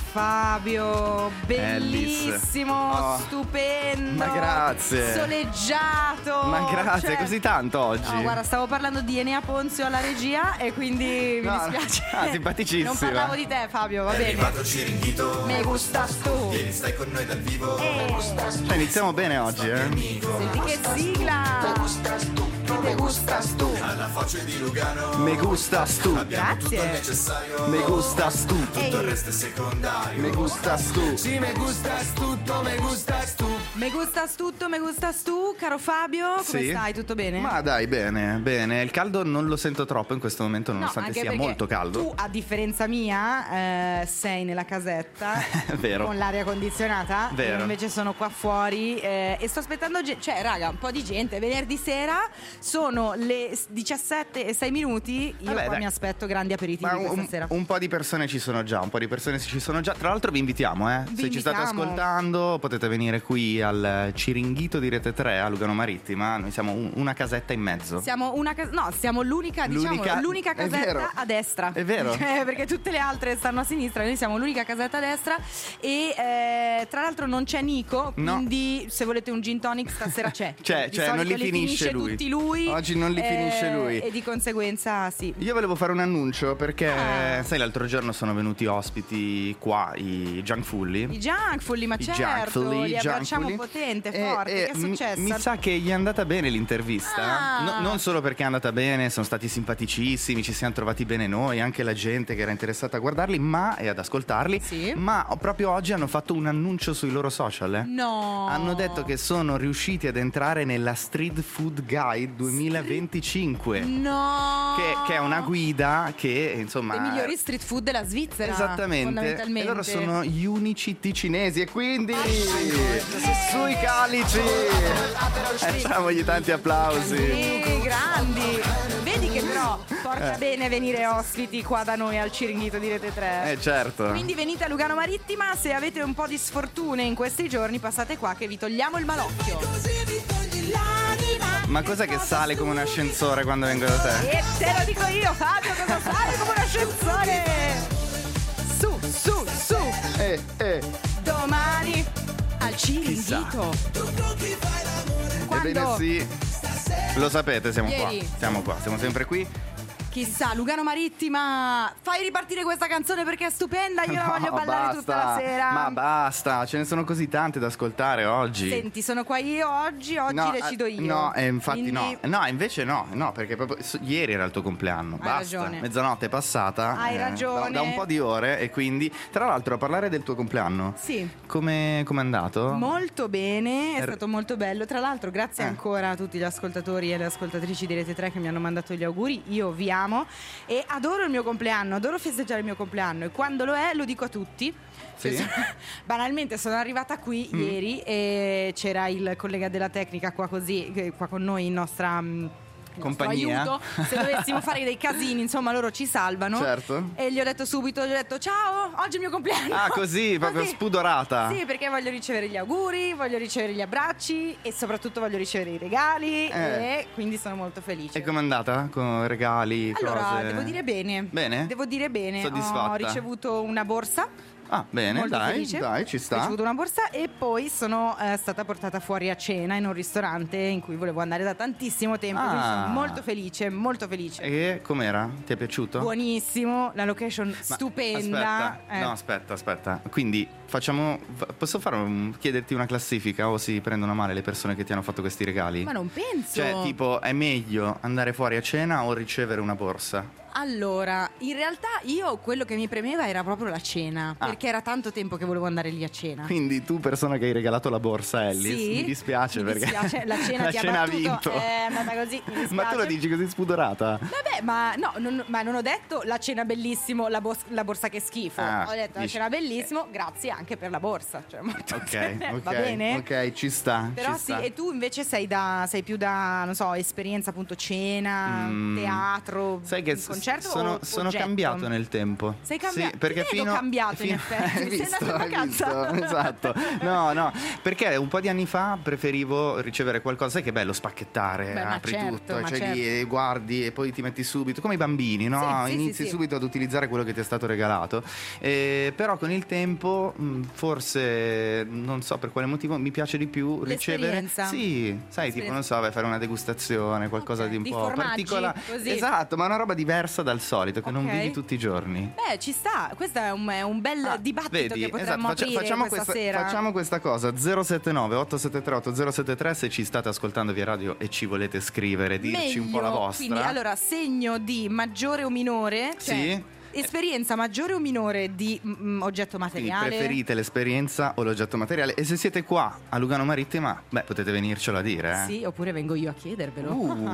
Fabio, bellissimo, stupendo. Ma grazie. Soleggiato. Ma grazie, così tanto oggi. No, guarda, stavo parlando di Enea Ponzio alla regia e quindi mi dispiace. Simpaticissima. Non parlavo di te, Fabio, va bene. Me gustas tu. Vieni, stai con noi dal vivo. Iniziamo bene oggi, Senti che sigla. Me gustas tu. Alla foce di Lugano. Me gustas tu. Abbiamo tutto il Grazie. necessario. Me gustas tu. Tutto il resto è secondario. Me gustas tu. Sì, me gustas tutto, me gustas tu. Me gustas tutto, me gustas tu, caro Fabio. Come Sì. stai? Tutto bene? Ma dai, bene. Il caldo non lo sento troppo in questo momento, nonostante anche sia perché molto caldo. Tu, a differenza mia, sei nella casetta Vero. con l'aria condizionata. Vero. Io invece sono qua fuori e sto aspettando cioè, raga, un po' di gente. Venerdì sera sono le 17:06. Io Vabbè, qua dai. mi aspetto grandi aperitivi Ma questa sera. un po' di persone ci sono già, Tra l'altro vi invitiamo, Se ci state invitiamo. ascoltando potete venire qui al Ciringhito di Rete 3 a Lugano Marittima. Noi siamo una casetta in mezzo. Siamo siamo l'unica, l'unica è vero. casetta a destra. È vero. Perché tutte le altre stanno a sinistra, noi siamo l'unica casetta a destra. E tra l'altro non c'è Nico, No. quindi se volete un gin tonic stasera c'è. C'è, Di non solito li finisce lui. tutti lui. Oggi non li finisce lui. E di conseguenza sì. Io volevo fare un annuncio perché, sai, l'altro giorno sono venuti ospiti qua, i Junkfully. I Junkfully, ma I certo, Junkfully, li abbracciamo Junkfully. potente, forte. Che è successo? Mi sa che gli è andata bene l'intervista. Ah. Non solo perché è andata bene, sono stati simpaticissimi, ci siamo trovati bene noi, anche la gente che era interessata a guardarli e ad ascoltarli. Sì. Ma proprio oggi hanno fatto un annuncio sui loro social. No. Hanno detto che sono riusciti ad entrare nella Street Food Guide 2025. No. Che è una guida che, insomma, dei migliori street food della Svizzera. esattamente. Fondamentalmente. E loro sono gli unici ticinesi e quindi sui calici facciamogli tanti applausi. Sì, grandi. Vedi che però porta bene venire ospiti qua da noi al Ciringhito di Rete 3. Certo. Quindi venite a Lugano Marittima, se avete un po' di sfortune in questi giorni passate qua che vi togliamo il malocchio. Ma cos'è che sale come un ascensore quando vengo da te? E te lo dico io, Fabio, cosa sale come un ascensore? Su, domani al Ciringhito. Ebbene Quando? sì. Lo sapete, siamo Ieri. qua. Siamo qua, siamo sempre qui. Chissà, Lugano Marittima, fai ripartire questa canzone perché è stupenda, io la voglio ballare tutta la sera. Ma basta, ce ne sono così tante da ascoltare oggi. Senti, sono qua io oggi No, decido io. No, infatti Quindi no, invece no, perché proprio ieri era il tuo compleanno. Hai Basta, ragione. mezzanotte è passata. Hai ragione. Da un po' di ore e quindi, tra l'altro, a parlare del tuo compleanno. Sì. Come è andato? Molto bene, è stato molto bello. Tra l'altro, grazie ancora a tutti gli ascoltatori e le ascoltatrici di Rete 3 che mi hanno mandato gli auguri. Io vi amo e adoro il mio compleanno, adoro festeggiare il mio compleanno e quando lo è lo dico a tutti. Sì. Banalmente sono arrivata qui ieri e c'era il collega della tecnica qua con noi in nostra compagnia. aiuto, se dovessimo fare dei casini, insomma, loro ci salvano. Certo. E gli ho detto subito, ciao, oggi è il mio compleanno. Ah, così, proprio spudorata. Sì, perché voglio ricevere gli auguri, voglio ricevere gli abbracci e soprattutto voglio ricevere i regali e quindi sono molto felice. E com'è andata? Con regali, Allora, cose? devo dire bene. Bene? Devo dire bene. Soddisfatta? Ho ricevuto una borsa. Ah, bene, Molto dai, felice. dai, ci Ho sta. ricevuto una borsa e poi sono stata portata fuori a cena in un ristorante in cui volevo andare da tantissimo tempo. Quindi sono molto felice, molto felice. E com'era? Ti è piaciuto? Buonissimo, la location Ma stupenda. Aspetta. Quindi posso chiederti una classifica o si prendono male le persone che ti hanno fatto questi regali? Ma non penso. Cioè, tipo, è meglio andare fuori a cena o ricevere una borsa? Allora, in realtà io quello che mi premeva era proprio la cena, perché era tanto tempo che volevo andare lì a cena. Quindi tu, persona che hai regalato la borsa a Ellis, Sì, mi dispiace mi perché dispiace, la cena ti ha ha battuto, vinto. è andata così, mi dispiace. Ma tu lo dici così spudorata? Vabbè, ma no, ma non ho detto la cena bellissimo, la borsa che schifo. Ho detto la cena bellissimo, grazie anche per la borsa. Cioè, molto Ok, va bene? Ok, ci sta. Però ci sì, sta. e tu invece sei più da, non so, esperienza appunto cena, teatro, Sai che concerti. concerto sono oggetto? cambiato nel tempo. Sei cambiato? Sì, perché Ti vedo cambiato in effetti. Hai Sei andato in vacanza. Esatto. No, perché un po' di anni fa preferivo ricevere qualcosa, sai che bello spacchettare, Beh, ma apri certo, tutto, ma cioè certo. lì guardi e poi ti metti subito, come i bambini, no? Sì, Inizi sì. subito ad utilizzare quello che ti è stato regalato. Però con il tempo, forse, non so per quale motivo, mi piace di più ricevere. L'esperienza. Sì, sai, tipo, non so, vai a fare una degustazione, qualcosa di un Di po' formaggi, particolare. così. Esatto, ma una roba diversa dal solito, che non Ok. vivi tutti i giorni. Beh, ci sta. Questo è un bel dibattito Vedi, che potremmo esatto, aprire questa sera. facciamo questa cosa 079 873 8073 se ci state ascoltando via radio e ci volete scrivere, dirci un po' la vostra. Quindi, allora, segno di maggiore o minore? Cioè, Sì. esperienza maggiore o minore di oggetto Quindi materiale? preferite l'esperienza o l'oggetto materiale? E se siete qua a Lugano Marittima, beh, potete venircelo a dire, Sì, oppure vengo io a chiedervelo.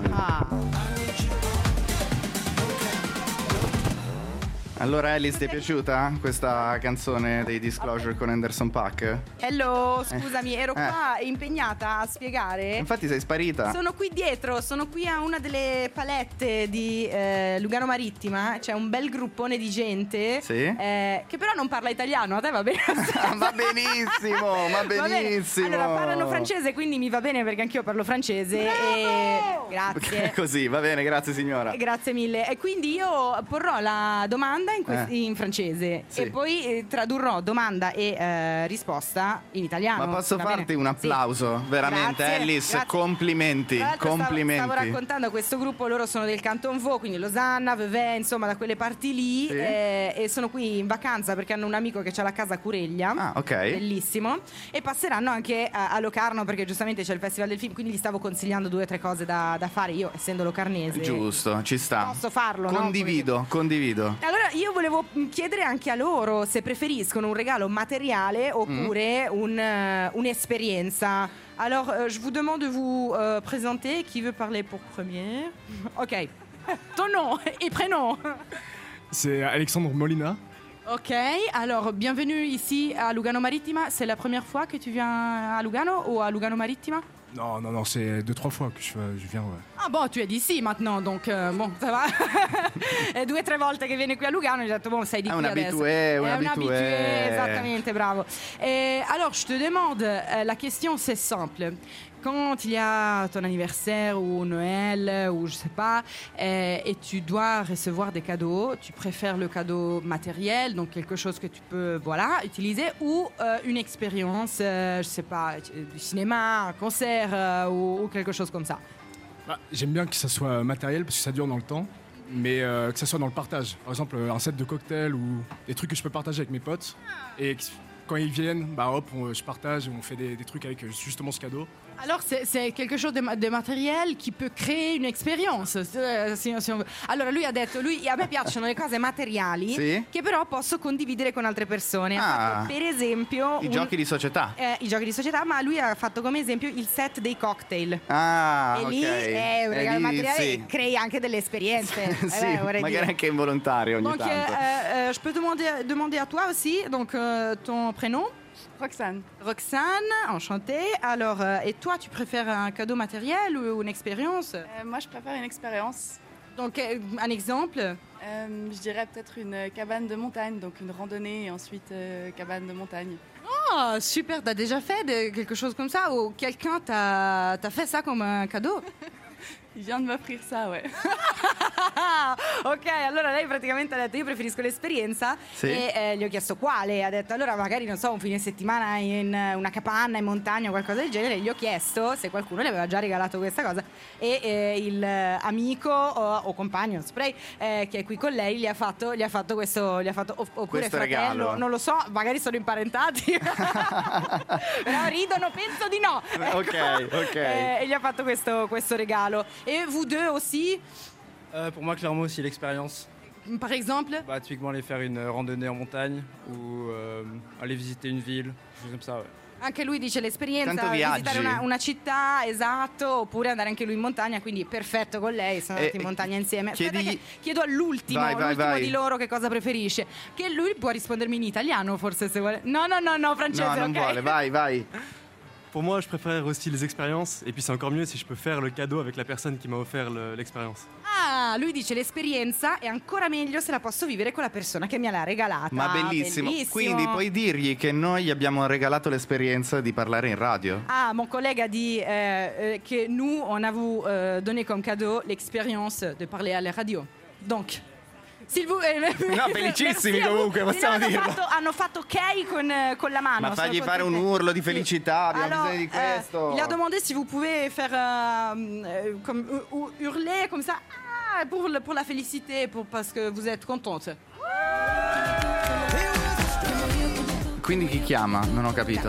Allora, Alice, ti è piaciuta questa canzone dei Disclosure con Anderson .Paak? Hello, scusami, ero qua impegnata a spiegare. Infatti sei sparita. Sono qui dietro, sono qui a una delle palette di Lugano Marittima. C'è un bel gruppone di gente Sì. che però non parla italiano. A te va bene? Va benissimo, va Va bene. benissimo. Allora parlano francese, quindi mi va bene perché anch'io parlo francese. E grazie. Così, va bene, grazie signora. Grazie mille. E quindi io porrò la domanda in francese Sì. e poi tradurrò domanda e risposta in italiano. Ma posso Va farti bene? un applauso? Sì. Veramente, Grazie, Alice, grazie. complimenti, Tra l'altro complimenti. Stavo raccontando a questo gruppo, loro sono del Canton Vaud, quindi Losanna, Vevey, insomma da quelle parti lì, Sì. e sono qui in vacanza perché hanno un amico che ha la casa a Cureglia. Ah, ok. Bellissimo. E passeranno anche a Locarno perché giustamente c'è il Festival del Film, quindi gli stavo consigliando 2 o 3 cose da fare io, essendo locarnese. Giusto, ci sta. Posso farlo, no? Condivido. Allora io volevo chiedere anche a loro se preferiscono un regalo materiale oppure un'esperienza. Alors je vous demande de vous présenter. Qui veut parler pour première? Ok. Ton nom et prénom. C'est Alexandre Molina. Ok, alors bienvenue ici à Lugano Marittima. C'est la première fois que tu viens à Lugano ou à Lugano Marittima? Non, c'est 2-3 fois que je viens. Ouais. Ah bon, tu es d'ici maintenant, donc bon, ça va. È 2 o 3 volte che viene qui a Lugano, j'ai detto bon, sei di È qui un adesso. habitué, È un un habitué. habitué, esattamente, bravo. Alors, je te demande, la question c'est simple. Quand il y a ton anniversaire ou Noël ou je sais pas, et tu dois recevoir des cadeaux, tu préfères le cadeau matériel, donc quelque chose que tu peux utiliser, ou une expérience, je sais pas, du cinéma, un concert ou quelque chose comme ça? Bah, j'aime bien que ça soit matériel parce que ça dure dans le temps, mais que ça soit dans le partage. Par exemple, un set de cocktails ou des trucs que je peux partager avec mes potes. Et quand ils viennent, bah hop, je partage et on fait des trucs avec justement ce cadeau. Alors c'est quelque chose de material che può creare un'esperienza. Allora lui ha detto, a me piacciono le cose materiali, Sì? che però posso condividere con altre persone. Ah. Ha fatto, per esempio I giochi di società. i giochi di società, ma lui ha fatto come esempio il set dei cocktail. Ah, E ok. lì è un regalo lì, materiale sì. e crei anche delle esperienze. Sì, vorrei magari dire. anche involontario ogni Donc tanto. je peux demander à toi aussi, donc ton prénom? Roxane. Roxane, enchantée. Alors, et toi, tu préfères un cadeau matériel ou une expérience? Moi, je préfère une expérience. Donc, un exemple? Je dirais peut-être une cabane de montagne, donc une randonnée et ensuite cabane de montagne. Oh, super, t'as déjà fait quelque chose comme ça? Ou quelqu'un t'a fait ça comme un cadeau? Il vient de m'offrir ça, ouais. Ok, allora lei praticamente ha detto io preferisco l'esperienza. Sì. E gli ho chiesto quale, ha detto allora magari non so un fine settimana in una capanna in montagna o qualcosa del genere. Gli ho chiesto se qualcuno le aveva già regalato questa cosa e il amico o compagno, non saprei, che è qui con lei gli ha fatto questo, oppure Questo fratello, regalo. non lo so, magari sono imparentati. Però ridono, penso di no. Ok. E gli ha fatto questo regalo. Et vous deux aussi, Pour moi, clairement aussi l'expérience. par exemple? Bah, typiquement, aller faire une randonnée en montagne ou aller visiter une ville, des choses comme ça, ouais. Anche lui dice l'esperienza, Tanto viaggi. visitare una città, esatto, oppure andare anche lui in montagna, quindi perfetto con lei, sono andati in montagna insieme. Aspetta chiedigli- che chiedo all'ultimo, Vai. di loro che cosa preferisce, che lui può rispondermi in italiano forse se vuole. No, francese, No, non ok? vuole, vai. pour moi, je préfère aussi les expériences. Et puis c'est encore mieux si je peux faire le cadeau avec la personne qui m'a offert l'expérience. Ah, lui dice l'esperienza è ancora meglio se la posso vivere con la persona che me l'ha regalata. Ma bellissimo. Quindi puoi dirgli che noi abbiamo regalato l'esperienza di parlare in radio. Ah, mon collègue dit que nous, on a vous donné comme cadeau l'expérience de parler à la radio. Donc, s'il vous... No, felicissimi comunque, possiamo dirlo. Hanno fatto ok con la mano. Ma fagli fare un urlo di felicità, abbiamo bisogno di questo. Il a demandé si vous pouvez faire comme hurler comme ça pour la félicité, parce que vous êtes contente. Quindi chi chiama? Non ho capito.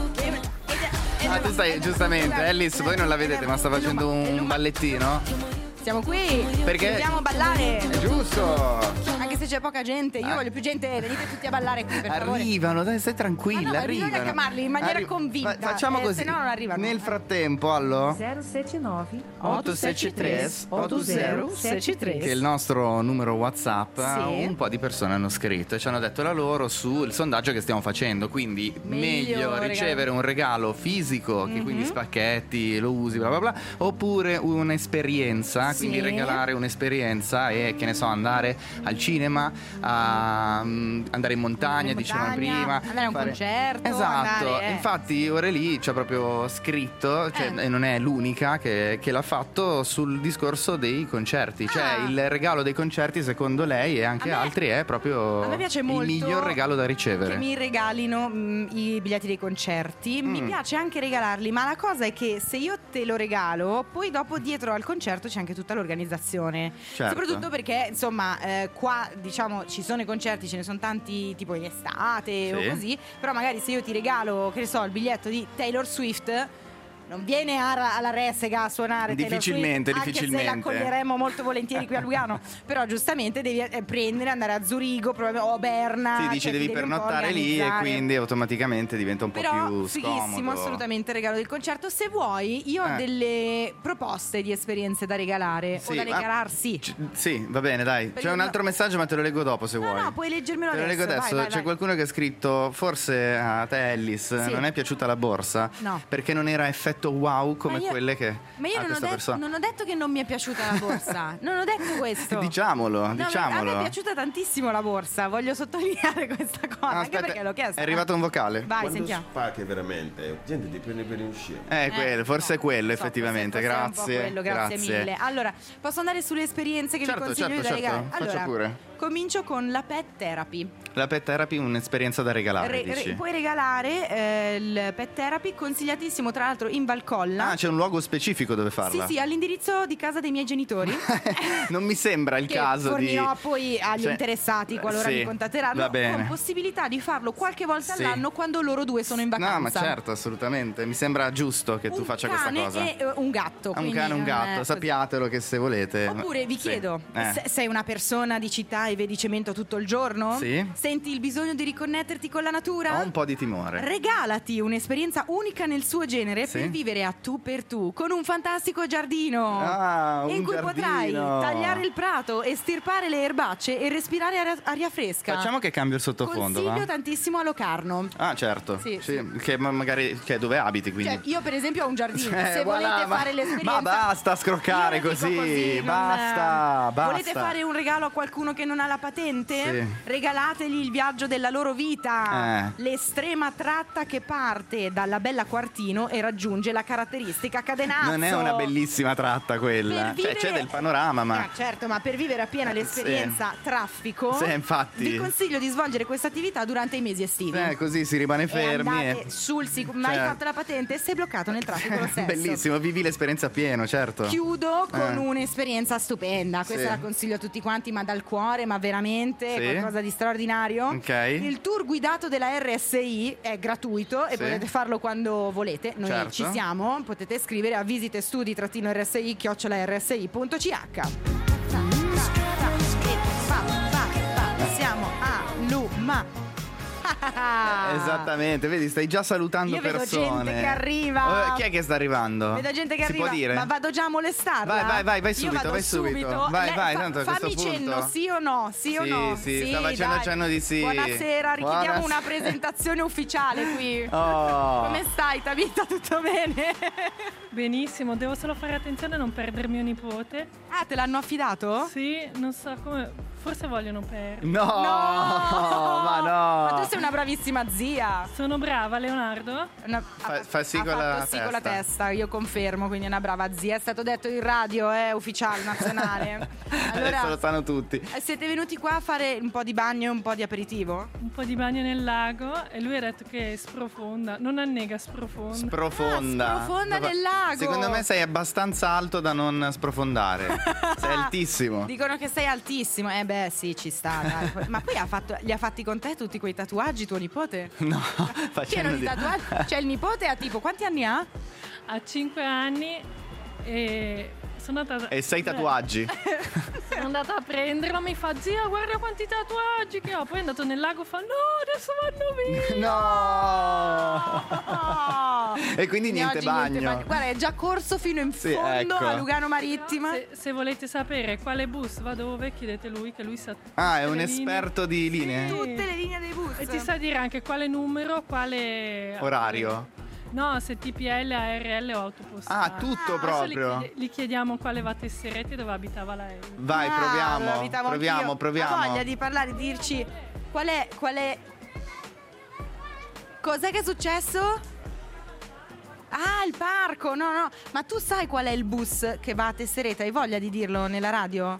Ah, tu stai, giustamente, Alice, voi non la vedete, ma sta facendo un ballettino. Siamo qui, perché dobbiamo ballare. È giusto. Anche se c'è poca gente, io voglio più gente, venite tutti a ballare qui, per favore. Arrivano, dai, stai tranquilla, arrivano. Bisogna chiamarli in maniera convinta. Facciamo così. Se no non arrivano. Nel frattempo, allo 079 873 8073, che è il nostro numero WhatsApp, sì. Un po' di persone hanno scritto e ci hanno detto la loro sul sondaggio che stiamo facendo. Quindi meglio ricevere un regalo fisico, che quindi spacchetti, lo usi, bla bla bla, oppure un'esperienza. Quindi regalare un'esperienza e, che ne so, andare al cinema, andare in montagna, dicevamo prima, andare a un concerto. Esatto, infatti Aurélie ci ha proprio scritto, e non è l'unica che l'ha fatto, sul discorso dei concerti. Cioè il regalo dei concerti, secondo lei e anche altri, è proprio a me piace molto il miglior regalo da ricevere. Che mi regalino i biglietti dei concerti. Mi piace anche regalarli, ma la cosa è che se io te lo regalo, poi dopo dietro al concerto c'è anche tutta l'organizzazione. Certo. Soprattutto perché insomma qua diciamo ci sono i concerti, ce ne sono tanti tipo in estate o così, però magari se io ti regalo, che ne so, il biglietto di Taylor Swift, non viene alla Resega a suonare difficilmente, Taylor Swift, anche se l'accoglieremo molto volentieri qui a Lugano. Però giustamente devi prendere, andare a Zurigo o Berna. Sì, dici devi pernottare lì e quindi automaticamente diventa un po' più fighissimo, scomodo. Assolutamente il regalo del concerto. Se vuoi, io ho delle proposte di esperienze da regalare o da regalarsi. Sì, va bene, dai. C'è un altro messaggio, ma te lo leggo dopo se vuoi. No, puoi leggermelo adesso. Te lo leggo adesso. C'è qualcuno che ha scritto: forse a te, Alice, non è piaciuta la borsa? No. Perché non era effetto wow come quelle che ma io non ho detto che non mi è piaciuta la borsa. Non ho detto questo. Diciamolo. A me è piaciuta tantissimo la borsa. Voglio sottolineare questa cosa. Anche perché l'ho chiesto. È arrivato un vocale. Vai, quando sentiamo. spacchi veramente, gente ti prende per uscire. Quello, forse è quello, effettivamente. Grazie. Quello, grazie mille. Allora, posso andare sulle esperienze che vi consiglio da regalare? Faccia pure. Comincio con la pet therapy. La pet therapy, un'esperienza da regalare. Puoi regalare il pet therapy, consigliatissimo tra l'altro in Valcolla. Ah, c'è un luogo specifico dove farla? Sì, all'indirizzo di casa dei miei genitori. Non mi sembra il caso fornirò poi agli interessati qualora mi contatteranno, con possibilità di farlo qualche volta all'anno quando loro due sono in vacanza. No, ma certo, assolutamente. Mi sembra giusto che tu faccia questa cosa. Un cane e un gatto. Un cane e un gatto, sappiatelo che se volete. Oppure vi chiedo, sei una persona di città e vedi cemento tutto il giorno? Sì. Senti il bisogno di riconnetterti con la natura? Ho un po' di timore. Regalati un'esperienza unica nel suo genere per vivere a tu per tu con un fantastico giardino in cui potrai tagliare il prato, estirpare le erbacce e respirare aria fresca. Facciamo che cambio il sottofondo. Consiglio tantissimo a Locarno. Ah, certo. Sì. Che magari dove abiti, quindi. Io per esempio ho un giardino. Se volete fare l'esperienza, ma basta scroccare così. Basta. Volete fare un regalo a qualcuno che non ha la patente? Sì. Regalategli il viaggio della loro vita. L'estrema tratta che parte dalla Bella Quartino e raggiunge la caratteristica Cadenazzo. Non è una bellissima tratta quella. C'è del panorama, ma. Certo, ma per vivere appieno l'esperienza traffico, infatti. vi consiglio di svolgere questa attività durante i mesi estivi. Così si rimane fermi. Sul sicuro. Ma hai fatto la patente? Sei bloccato nel traffico lo stesso. Bellissimo, vivi l'esperienza pieno, certo. Chiudo con un'esperienza stupenda. Questa la consiglio a tutti quanti, ma dal cuore, ma veramente qualcosa di straordinario. Il tour guidato della RSI è gratuito e potete farlo quando volete. Noi ci siamo. Potete scrivere a visitestudi-rsi@rsi.ch. Siamo a Luma. Esattamente, vedi, stai già salutando Io vedo persone. gente che arriva. Chi è che sta arrivando? Vedo gente che si arriva. può dire? Ma vado già a molestarla? Vai Io subito, vado vai subito. Vai, tanto a questo fammi punto. cenno, sì o no? Sì o no? Sì, sta facendo dai. cenno di sì. Buonasera, richiediamo Buonasera. una presentazione ufficiale qui. Oh. Come stai, Tabita? Tutto bene? Benissimo, devo solo fare attenzione a non perdere mio nipote. Ah, te l'hanno affidato? Sì, non so come. Forse vogliono perdere. No, ma no. Ma tu sei una bravissima zia. Sono brava, Leonardo. Fa sì con la fatto sì con la testa. testa, io confermo, quindi è una brava zia. È stato detto in radio, ufficiale, nazionale. Adesso lo sanno tutti. Siete venuti qua a fare un po' di bagno e un po' di aperitivo? Un po' di bagno nel lago e lui ha detto che sprofonda. Non annega, sprofonda. Sprofonda. Sprofonda nel lago. Secondo me sei abbastanza alto da non sprofondare. Sei altissimo. Dicono che sei altissimo. Beh, sì, ci sta. Dai. Ma poi li ha fatti con te tutti quei tatuaggi, tuo nipote? No, Pieno facendo di tatuaggi. Cioè, il nipote ha tipo, quanti anni ha? Ha 5 anni e sono andata. E 6 tatuaggi. Sono andata a prenderlo, mi fa zia guarda quanti tatuaggi che ho. Poi è andato nel lago, fa no adesso vanno via. No. E quindi niente Oggi bagno. Guarda, è già corso fino in Sì, fondo ecco. a Lugano Marittima. Se volete sapere quale bus va dove, chiedete lui che lui sa. Ah, è tutte un le linee. esperto di linee? Tutte le linee dei bus. E ti sa dire anche quale numero, quale Orario? No, se TPL, ARL o autopostale. Ah, tutto Adesso proprio. Gli chiediamo quale va a Tesserete e dove abitava lei. Vai, proviamo. Ho voglia di parlare, di dirci qual è. Cos'è che è successo? Ah, il parco, no. Ma tu sai qual è il bus che va a Tesserete? Hai voglia di dirlo nella radio?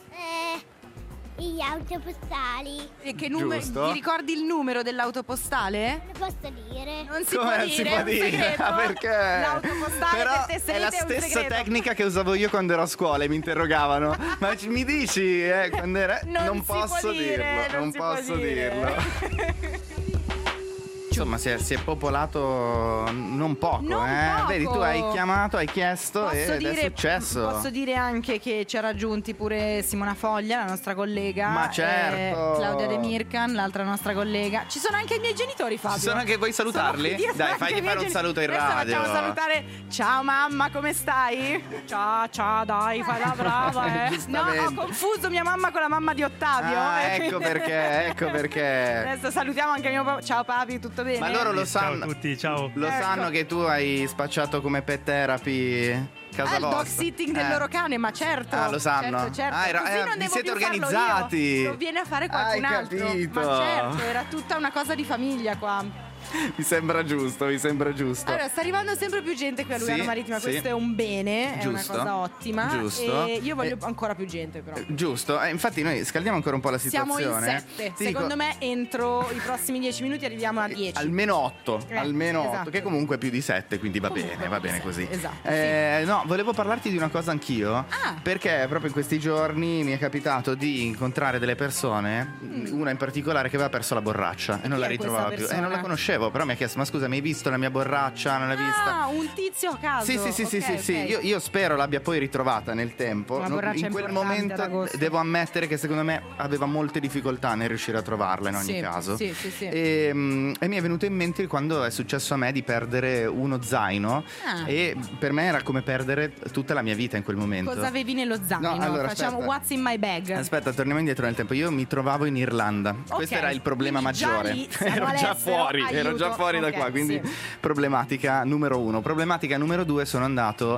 Gli autopostali. E che numero? Giusto. Ti ricordi il numero dell'autopostale? Lo posso dire? Non si Come può non si dire, può è un dire? segreto. Ah, perché? L'autopostale Però per Tesserete è la è un stessa segreto. tecnica che usavo io quando ero a scuola e mi interrogavano. Ma mi dici quando era? Non si posso può dire, dirlo, non si può posso dire. dirlo. Insomma, si è popolato non poco, Non poco. Vedi, tu hai chiamato, hai chiesto ed è successo. Posso dire anche che ci ha raggiunti pure Simona Foglia, la nostra collega. Ma certo. Claudia De Mirkan, l'altra nostra collega. Ci sono anche i miei genitori, Fabio. Ci sono anche voi salutarli? Sono qui dietro Dai, anche fagli i miei fare un saluto in Adesso radio. facciamo salutare. Ciao mamma, come stai? Ciao, dai, fai la brava, No, Giustamente. ho confuso mia mamma con la mamma di Ottavio. Ah, ecco perché. Adesso salutiamo anche mio papà. Ciao papi, tutto bene? Ma loro lo sanno. Ciao a tutti, ciao. Lo Ecco. sanno che tu hai spacciato come pet therapy casa il dog vostra. sitting del loro cane, ma certo. Ah, lo sanno? Certo. Ah, Così non vi devo siete più farlo organizzati. io. Lo viene a fare qualcun Hai altro. capito. Ma certo, era tutta una cosa di famiglia qua. Mi sembra giusto. Allora, sta arrivando sempre più gente qui a Lugano Sì, Marittima, sì. questo è un bene, Giusto. è una cosa ottima. Giusto. E io voglio ancora più gente, però. Giusto, infatti noi scaldiamo ancora un po' la Siamo situazione. in 7. Ti Secondo dico, me entro i prossimi 10 minuti arriviamo a 10. almeno 8, esatto. che comunque è più di 7, quindi va Comunque, bene così. esatto, No, volevo parlarti di una cosa anch'io, Ah. perché proprio in questi giorni mi è capitato di incontrare delle persone, una in particolare che aveva perso la borraccia e non chi la è ritrovava questa più. persona? Non la conoscevo, però mi ha chiesto: ma scusa, mi hai visto la mia borraccia? Non l'hai vista? Ah, un tizio a caso. Sì. Ok. Io spero l'abbia poi ritrovata nel tempo. Una borraccia In quel importante ad momento agosto. devo ammettere che secondo me aveva molte difficoltà nel riuscire a trovarla in ogni Sì, caso. sì. E mi è venuto in mente quando è successo a me di perdere uno zaino. Ah. E per me era come perdere tutta la mia vita in quel momento. Cosa avevi nello zaino? No, allora, Facciamo aspetta. what's in my bag. Aspetta, torniamo indietro nel tempo. Io mi trovavo in Irlanda. Questo era il problema Quindi già maggiore. lì siamo Ero già all'estero. fuori, ero Aiuto. già fuori da Ok, qua. Quindi sì. problematica numero 1. Problematica numero 2, sono andato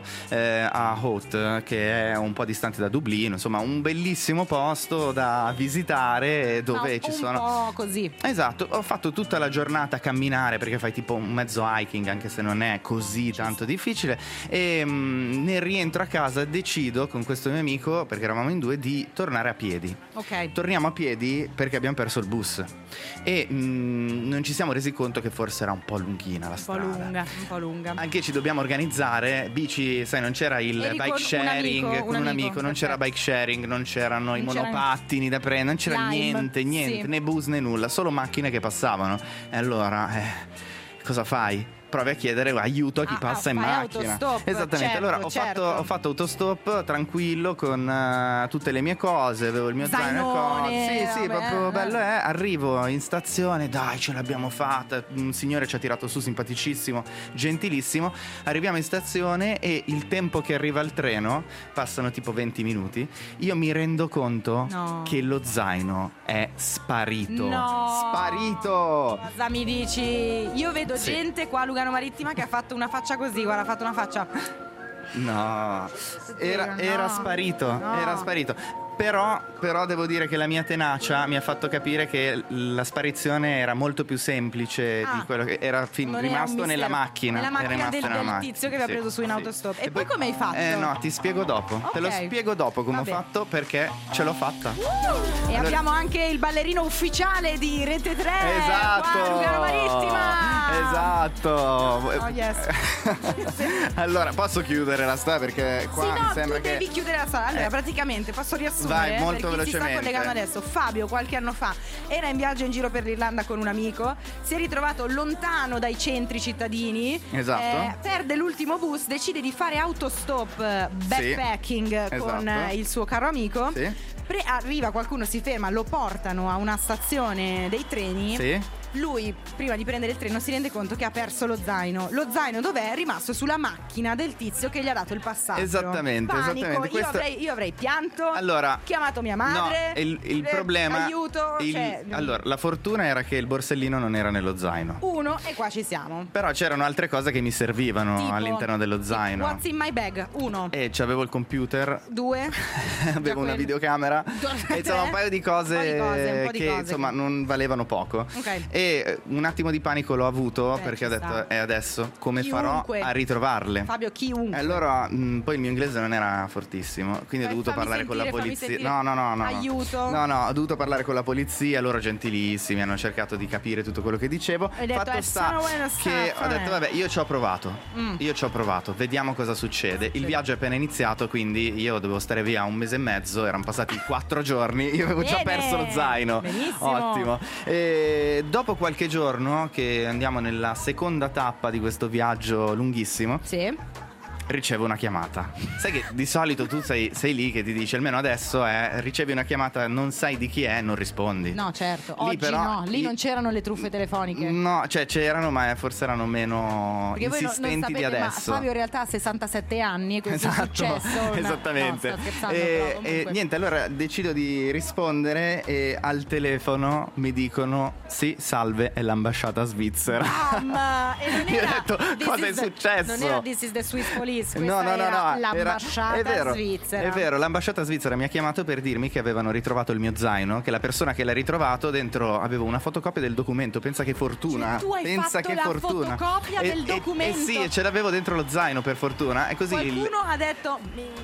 a Howth, che è un po' distante da Dublino. Insomma, un bellissimo posto da visitare dove ci sono. Un po' così. Esatto, ho fatto tutta la giornata a camminare perché fai tipo un mezzo hiking, anche se non è così tanto difficile. E nel rientro a casa decido con questo mio amico, perché eravamo in due, di tornare a piedi. Ok. Torniamo a piedi perché abbiamo perso il bus e non ci siamo resi conto che forse era un po' lunghina la strada. Un po' lunga. Anche ci dobbiamo organizzare, bici, sai, non c'era il Eri bike con un sharing amico, con un amico, non c'era perfetto. bike sharing, non c'erano i Non c'era monopattini da prendere, non c'era Lime, niente, sì. né bus né nulla, solo macchine che passavano. E allora, cosa fai? provi a chiedere aiuto a chi passa in macchina. Autostop, esattamente, certo, allora ho fatto autostop tranquillo con tutte le mie cose, avevo il mio zaino e cose. Sì, proprio bello è. Arrivo in stazione, dai, ce l'abbiamo fatta, un signore ci ha tirato su, simpaticissimo, gentilissimo. Arriviamo in stazione e il tempo che arriva il treno passano tipo 20 minuti. Io mi rendo conto che lo zaino è sparito. Sparito. Cosa mi dici? Io vedo gente qua a Lugano Marittima che ha fatto una faccia così, guarda, ha fatto una faccia. No, era sparito, era sparito. Però devo dire che la mia tenacia mi ha fatto capire che la sparizione era molto più semplice di quello che era rimasto nella macchina. Nella macchina del tizio che aveva preso su in autostop. E poi come hai fatto? No, ti spiego dopo. Te lo spiego dopo come ho fatto, perché ce l'ho fatta. E abbiamo anche il ballerino ufficiale di Rete 3. Esatto. Qua a Lugano Marittima. Esatto. Oh yes. Allora, posso chiudere la storia perché qua mi sembra che devi chiudere la storia. Allora, praticamente posso riassumere. Vai, molto per chi si sta velocemente. collegando adesso. Fabio qualche anno fa era in viaggio in giro per l'Irlanda con un amico, si è ritrovato lontano dai centri cittadini. Esatto. Perde l'ultimo bus, decide di fare autostop backpacking con il suo caro amico. Arriva qualcuno, si ferma, lo portano a una stazione dei treni. Lui, prima di prendere il treno, si rende conto che ha perso lo zaino. Lo zaino dov'è? È rimasto sulla macchina del tizio che gli ha dato il passaggio. Esattamente, Panico. esattamente. Io avrei pianto, allora, chiamato mia madre. No, il problema. Aiuto. Allora, la fortuna era che il borsellino non era nello zaino. E qua ci siamo. Però c'erano altre cose che mi servivano tipo, all'interno dello zaino. What's in my bag? 1. E c'avevo il computer. 2. Avevo una videocamera. E insomma un paio di cose che insomma non valevano poco. E un attimo di panico l'ho avuto perché ho detto adesso come farò a ritrovarle? Fabio, chiunque. Allora poi il mio inglese non era fortissimo, quindi ho dovuto parlare con la polizia. No. Aiuto. No, ho dovuto parlare con la polizia, loro gentilissimi, hanno cercato di capire tutto quello che dicevo. Fatto sta che ho detto vabbè, io ci ho provato, vediamo cosa succede. Il viaggio è appena iniziato, quindi io dovevo stare via un mese e mezzo, erano passati 4 giorni, io avevo già perso lo zaino. Benissimo. Ottimo. E dopo qualche giorno che andiamo nella seconda tappa di questo viaggio lunghissimo, ricevo una chiamata. Sai che di solito tu sei lì che ti dice, almeno adesso ricevi una chiamata, non sai di chi è, non rispondi. No, certo. Lì Oggi però, lì non c'erano le truffe telefoniche. No, cioè c'erano, ma forse erano meno perché insistenti voi non sapete, di adesso. Ma Fabio in realtà ha 67 anni e questo è successo. Esattamente. No, sto scherzando, però, e niente, allora decido di rispondere e al telefono mi dicono sì, salve, è l'ambasciata svizzera. E non Io era, ho detto, cosa è successo? Non era This is the Swiss Police. No, era l'ambasciata svizzera. È vero, l'ambasciata svizzera mi ha chiamato per dirmi che avevano ritrovato il mio zaino, che la persona che l'ha ritrovato dentro avevo una fotocopia del documento. Pensa che fortuna. Cioè, tu hai pensa fatto che la fortuna. fotocopia del documento. Sì, e ce l'avevo dentro lo zaino per fortuna. E così qualcuno ha detto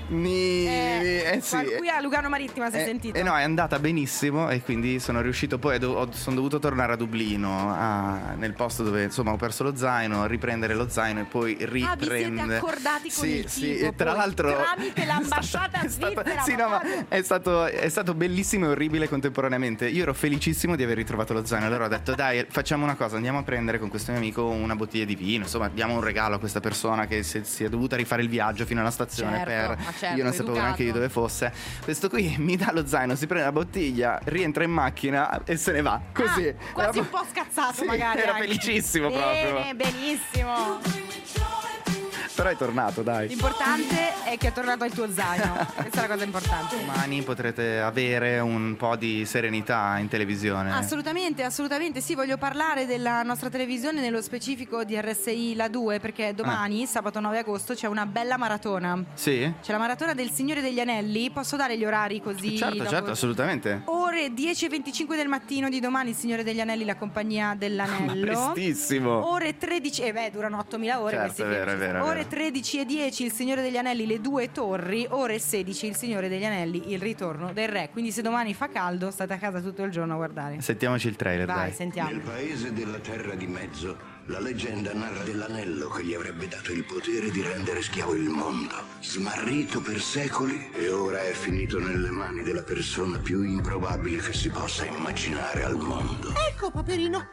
sì. Qui a Lugano Marittima si è sentito. No, è andata benissimo e quindi sono riuscito poi sono dovuto tornare a Dublino, nel posto dove insomma ho perso lo zaino, riprendere lo zaino e poi riprendere. Vi siete accordati con il tipo, e tra l'altro tramite l'ambasciata svizzera. Sì, no, ma è stato bellissimo e orribile contemporaneamente. Io ero felicissimo di aver ritrovato lo zaino. Allora ho detto dai, facciamo una cosa, andiamo a prendere con questo mio amico una bottiglia di vino, insomma diamo un regalo a questa persona che si è dovuta rifare il viaggio fino alla stazione. Io non sapevo neanche di dove fosse. Questo qui mi dà lo zaino, si prende la bottiglia, rientra in macchina e se ne va così. Quasi un po' scazzato, magari era anche. felicissimo proprio. Benissimo. Però è tornato, dai. L'importante è che è tornato il tuo zaino. Questa è la cosa importante. Domani potrete avere un po' di serenità in televisione. Assolutamente. Sì, voglio parlare della nostra televisione, nello specifico di RSI La 2, perché domani, sabato 9 agosto, c'è una bella maratona. Sì? C'è la maratona del Signore degli Anelli. Posso dare gli orari così? Certo, assolutamente. Ore 10:25 del mattino di domani, Il Signore degli Anelli, la compagnia dell'anello. Ma prestissimo. Ore 13, durano 8000 ore. Certo, è vero. Ore 13:10 Il Signore degli Anelli, Le Due Torri. Ore 16 Il Signore degli Anelli, Il Ritorno del Re. Quindi se domani fa caldo, state a casa tutto il giorno a guardare. Sentiamoci il trailer, dai. Sentiamo. Nel paese della Terra di Mezzo, la leggenda narra dell'anello che gli avrebbe dato il potere di rendere schiavo il mondo. Smarrito per secoli e ora è finito nelle mani della persona più improbabile che si possa immaginare al mondo. Ecco, Paperino,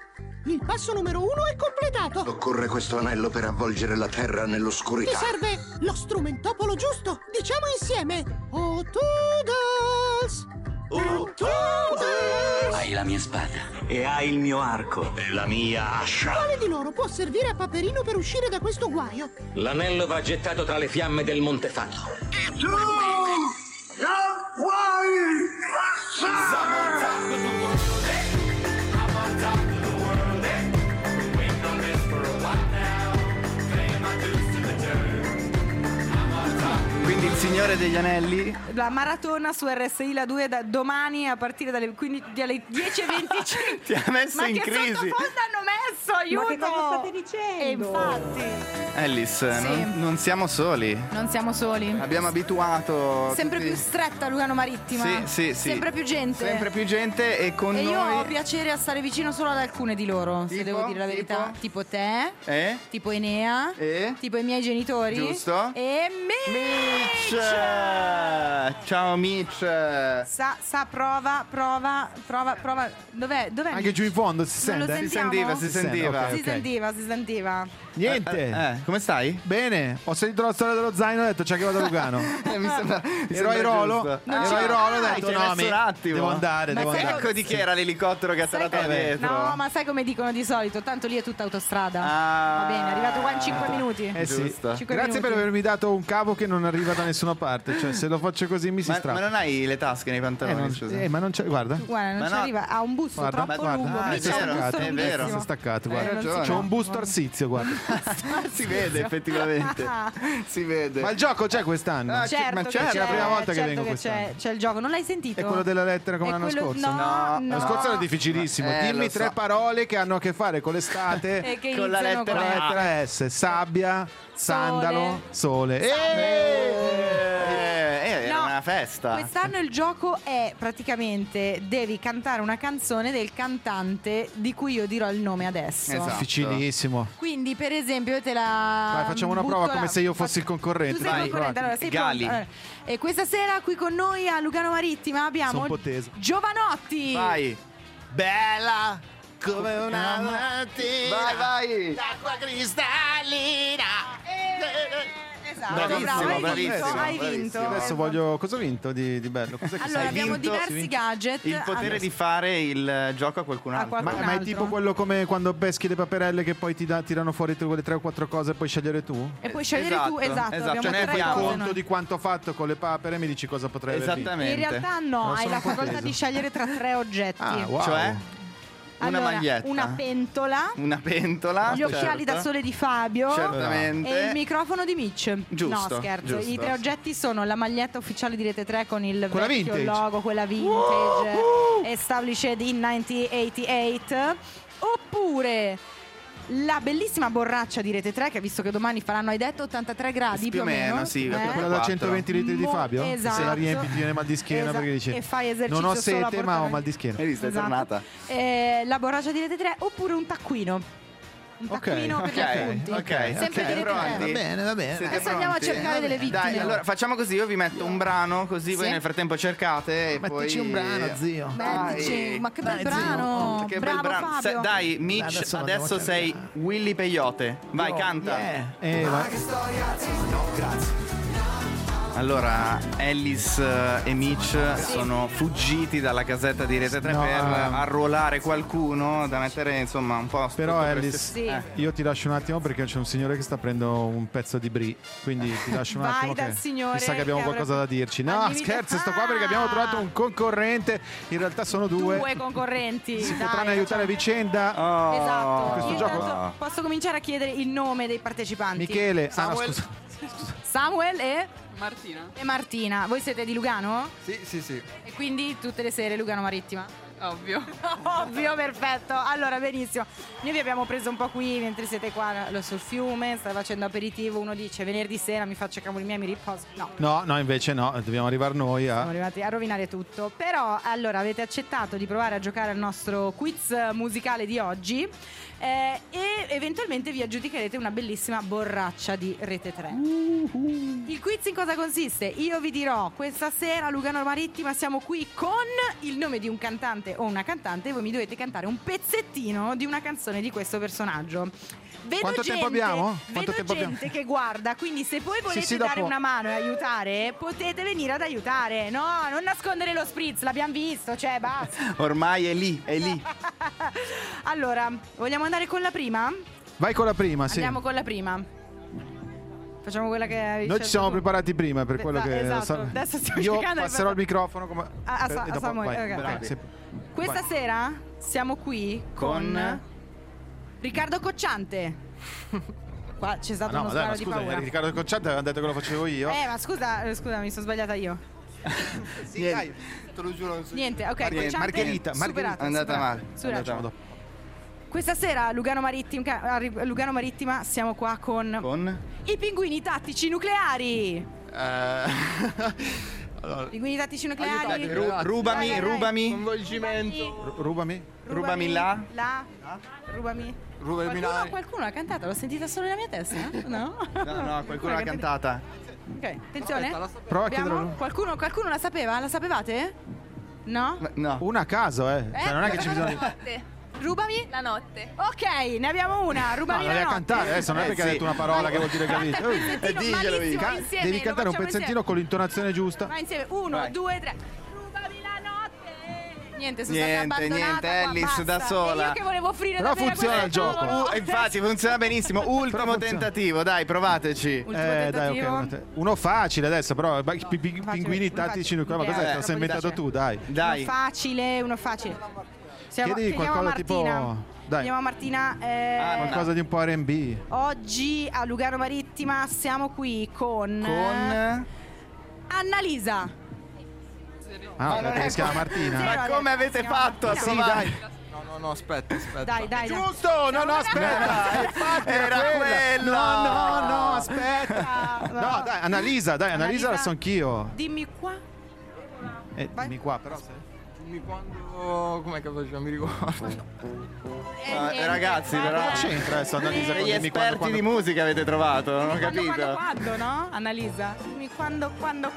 Il passo numero 1 è completato. Occorre questo anello per avvolgere la terra Ti nell'oscurità. serve lo strumentopolo giusto. Diciamo insieme. Oh, Toodles! Oh, Toodles! Hai la mia spada e hai il mio arco E la mia ascia. Quale di loro può servire a Paperino per uscire da questo guaio? L'anello va gettato tra le fiamme del Montefatto. Tu non puoi passare! Quindi il Signore degli Anelli. La maratona su RSI la 2 da domani a partire dalle 10:25. Ti ha messo in crisi. Ma che sottofondo hanno messo? Aiuto! Ma che cosa state dicendo? E infatti. Alice, Sì. non siamo soli. Non siamo soli. Abbiamo abituato. Sempre tutti- più stretta Lugano Marittima. Sì. Sempre più gente. Sempre più gente e con E io noi. ho piacere a stare vicino solo ad alcune di loro, se devo dire la verità. Tipo te, tipo Enea, tipo i miei genitori. Giusto. E Mitch! Ciao Mitch! Prova. Dov'è? Anche giù in fondo si Non lo sente? sentiamo? Si sentiva. ok, ok. Si sentiva. Niente. Come stai? Bene, ho sentito la storia dello zaino e ho detto c'è che vado a Lugano. Mi sembra Ero ai Rolo, giusto. ero ai Rolo e ho detto ci hai no, messo un attimo. devo andare, Ma devo sai andare. Ecco di chi era l'elicottero che ha tirato dietro. No, ma sai come dicono di solito? Tanto lì è tutta autostrada. Ah. Va bene, è arrivato qua in 5 minuti. Sì. Giusto. 5 Grazie minuti. per avermi dato un cavo che non arriva da nessuna parte. Cioè, se lo faccio così mi si Ma strappa. non hai le tasche nei pantaloni, scusa. Ma non c'è, guarda. Guarda, non Ma ci no. arriva. Ha un busto Guarda, troppo guarda. lungo. Ah, Mitch si è ha un busto staccato, si è lunghissimo. staccato, guarda. non si C'ho può. un busto arsizio, guarda. Si vede effettivamente. Si vede. Ma il gioco c'è quest'anno? Ah, Certo, ma che certo, è la prima volta che certo vengo che quest'anno. c'è il gioco. Non l'hai sentito? È quello della lettera come È l'anno quello- scorso? No. L'anno scorso era difficilissimo. Dimmi lo so. 3 parole che hanno a che fare con l'estate. E che Con la iniziano lettera Con la con- lettera S. Sabbia, sandalo, sole. Era No, una festa. Quest'anno il gioco è praticamente devi cantare una canzone del cantante di cui io dirò il nome adesso. Esatto. Difficilissimo. Quindi, per esempio, io te la. Vai, facciamo una butto prova là. come se io fossi il concorrente. Tu sei Vai, il concorrente, allora sei Gali. pronto? Allora, e questa sera qui con noi a Lugano Marittima abbiamo Sono un po' teso. Giovanotti. Vai. Bella come una mattina. Vai. D'acqua cristallina. Esatto, Bravissimo, bravo, hai bravissimo, vinto, hai bravissimo. vinto. Adesso voglio. Cosa ho vinto di bello? Cos'è che Allora, sei? abbiamo vinto? diversi gadget. Il potere Allora, di fare il gioco a qualcun altro. qualcun Ma è altro. tipo quello come quando peschi le paperelle che poi tirano fuori quelle 3 o 4 cose e puoi scegliere tu? E puoi scegliere tu, esatto. esatto, Abbiamo ce ne tre abbiamo. cose Conto noi. di quanto ho fatto con le papere mi dici cosa potrei aver vinto. Esattamente. In realtà no, Non hai sono la un po' facoltà teso. di scegliere tra 3 oggetti. Ah, wow. Cioè? Una Allora, maglietta. una pentola, Una pentola. gli occhiali certo. da sole di Fabio Certamente. e il microfono di Mitch. Giusto, No, scherzo. giusto. I 3 oggetti sono la maglietta ufficiale di Rete 3 con il Quella vecchio vintage. logo, quella vintage, established in 1988, oppure la bellissima borraccia di Rete 3 che visto che domani faranno, hai detto, 83 gradi più o meno. sì. Quella da 120 litri di Fabio? Esatto. Se la riempi ti viene mal di schiena perché dici e fai esercizio non ho solo a sete ma ho portare- mal di schiena. Hai visto, è Esatto. tornata. La borraccia di Rete 3 oppure un taccuino. Un taccuino per gli appunti. Ok, Sempre di Rete 3. pronti? Va bene, va bene. Siete Adesso andiamo a pronti? cercare delle vittime. Dai, allora facciamo così, io vi metto un brano così voi Sì. nel frattempo cercate e Mettici poi un brano, zio. Mettici, ma che bel Dai, brano. Che Bravo bel brano. Fabio. Dai, Mitch, Adesso andiamo adesso a sei Willy Peyote. Vai, canta. Va. Allora, Alice e Mitch sono fuggiti dalla casetta di Rete 3 No, per arruolare qualcuno da mettere insomma un po' Però sotto Alice, pressione. io ti lascio un attimo perché c'è un signore che sta prendendo un pezzo di brie, quindi ti lascio un Vai attimo dal che signore mi sa che abbiamo che qualcosa avrebbe- da dirci. Al No, limite- scherzo, sto qua perché abbiamo trovato un concorrente, in realtà sono due. Concorrenti. Si dai, potranno aiutare a vicenda. Oh, Esatto. questo Io gioco- intanto posso cominciare a chiedere il nome dei partecipanti. Michele, no, Samuel. scusa. Samuel e Martina. Martina. Voi siete di Lugano? Sì. E quindi tutte le sere Lugano Marittima? Ovvio. Ovvio, perfetto. Allora, benissimo. Noi vi abbiamo preso un po' qui mentre siete qua sul fiume, state facendo aperitivo. Uno dice venerdì sera mi faccio i cavoli miei, mi riposo. No. No, invece no, dobbiamo arrivare noi Siamo a arrivati a rovinare tutto. Però allora avete accettato di provare a giocare al nostro quiz musicale di oggi e eventualmente vi aggiudicherete una bellissima borraccia di Rete 3. Il quiz in cosa consiste? Io vi dirò questa sera a Lugano Marittima siamo qui con il nome di un cantante cantante o una cantante, voi mi dovete cantare un pezzettino di una canzone di questo personaggio. Vedo Quanto tempo abbiamo? Vedo gente che guarda, quindi se poi volete sì, dare dopo. una mano e aiutare, potete venire ad aiutare. No, non nascondere lo spritz, l'abbiamo visto, cioè basta. Ormai è lì, è lì. Allora, vogliamo andare con la prima? Vai con la prima, sì. Andiamo con la prima. Facciamo quella che hai Noi ci siamo tu. preparati prima per quello che esatto. Adesso stiamo io cercando di passerò il microfono come... a e dopo- Samuele, vai. ok. Bravi, sì. Questa sera siamo qui con Riccardo Cocciante. Qua c'è stato Ah, uno no, dai, sparo ma di scusa, paura. Riccardo Cocciante aveva detto che lo facevo io. Ma scusa, mi sono sbagliata io. Sì, dai, te lo giuro. Niente, ok, Margherita, Cocciante Margherita, superato, È andata superato, male. superato. Facciamo dopo. Questa sera a Lugano Marittima siamo qua con i pinguini tattici nucleari. Pinguini tattici nucleari. Rubami. Coinvolgimento. Rubami Rubami Rubami Qualcuno l'ha cantata, l'ho sentita solo nella mia testa? No? No, qualcuno l'ha cantata. Ok, attenzione. Prova a Abbiamo- chiederlo. Qualcuno la sapeva? La sapevate? No? No. Una a caso, Cioè, non è che ci bisogna... Rubami? La notte. Ok, ne abbiamo una. No, Rubami la la devi notte. cantare adesso, non è perché hai detto una parola che vuol dire capito. Diglielo insieme, Devi lo cantare un facciamo pezzettino con l'intonazione giusta. Vai insieme. 1, Vai. 2, 3. Rubami la notte. Niente, sono Niente, stata abbandonata qua, Alice, basta. da sola. E io che volevo offrire Però da bere a funziona il qualcuno. gioco. Infatti funziona benissimo. Ultimo funziona. tentativo, dai, provateci. Ultimo Dai, tentativo. ok. Uno facile adesso, però pinguini tattici nucleari. Ma cos'è? Te lo sei inventato tu, dai. Dai. Uno facile. Chiedi qualcosa tipo... Dai, Chiediamo Martina. qualcosa di un po' R&B. Oggi a Lugano Marittima siamo qui con Annalisa. Ah, perché si chiama Martina. Ma come avete fatto a Sì, trovare? dai. No, aspetta. Dai. Giusto! No, aspetta! Infatti Era quello! No, aspetta! No, dai, Annalisa, Annalisa. la so anch'io. Dimmi qua. Dimmi qua, però. Dimmi quando... Com'è che facciamo? Mi ricordo. Ragazzi, però Cosa c'entra adesso Annalisa con gli dimmi esperti quando? di musica avete trovato, non ho capito. Quando, no? Annalisa. Dimmi quando,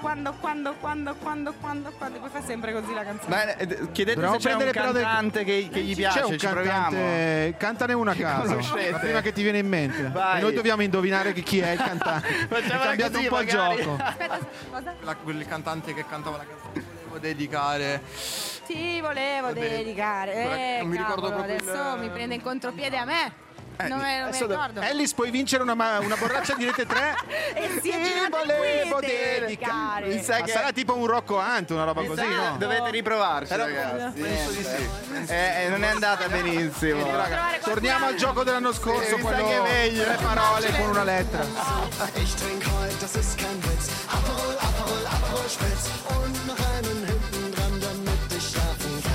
poi fa sempre così la canzone. Ma chiedete Dobbiamo se c'è un prendere però del- cantante che gli piace, C'è un ci proviamo. cantante, cantane una a caso. conoscete? La prima che ti viene in mente. Vai. E noi dobbiamo indovinare chi è il cantante. È Facciamola cambiato così, un po' magari. il gioco. Aspetta, cosa? Quel cantante che cantava la canzone volevo dedicare. Ti volevo dedicare. non mi ricordo Cavolo, proprio adesso il- mi prende in contropiede a me. Non mi Adesso ricordo. Ellis, puoi vincere una borraccia di Rete 3? E si è Ti girato volevo qui dedicare. dedicare. Sai Ma che- sarà tipo un Rocco Hunt, una roba così, Esatto. no? Dovete riprovarci, ragazzi. Non è andata benissimo. Torniamo al gioco dell'anno scorso, mi sa quello che è meglio. 3 parole con una lettera. Ich trink heute, das ist kein Witz. Aperol, Aperol, Aperol Spritz. Und noch einen hinten dran, damit ich schlafen kann.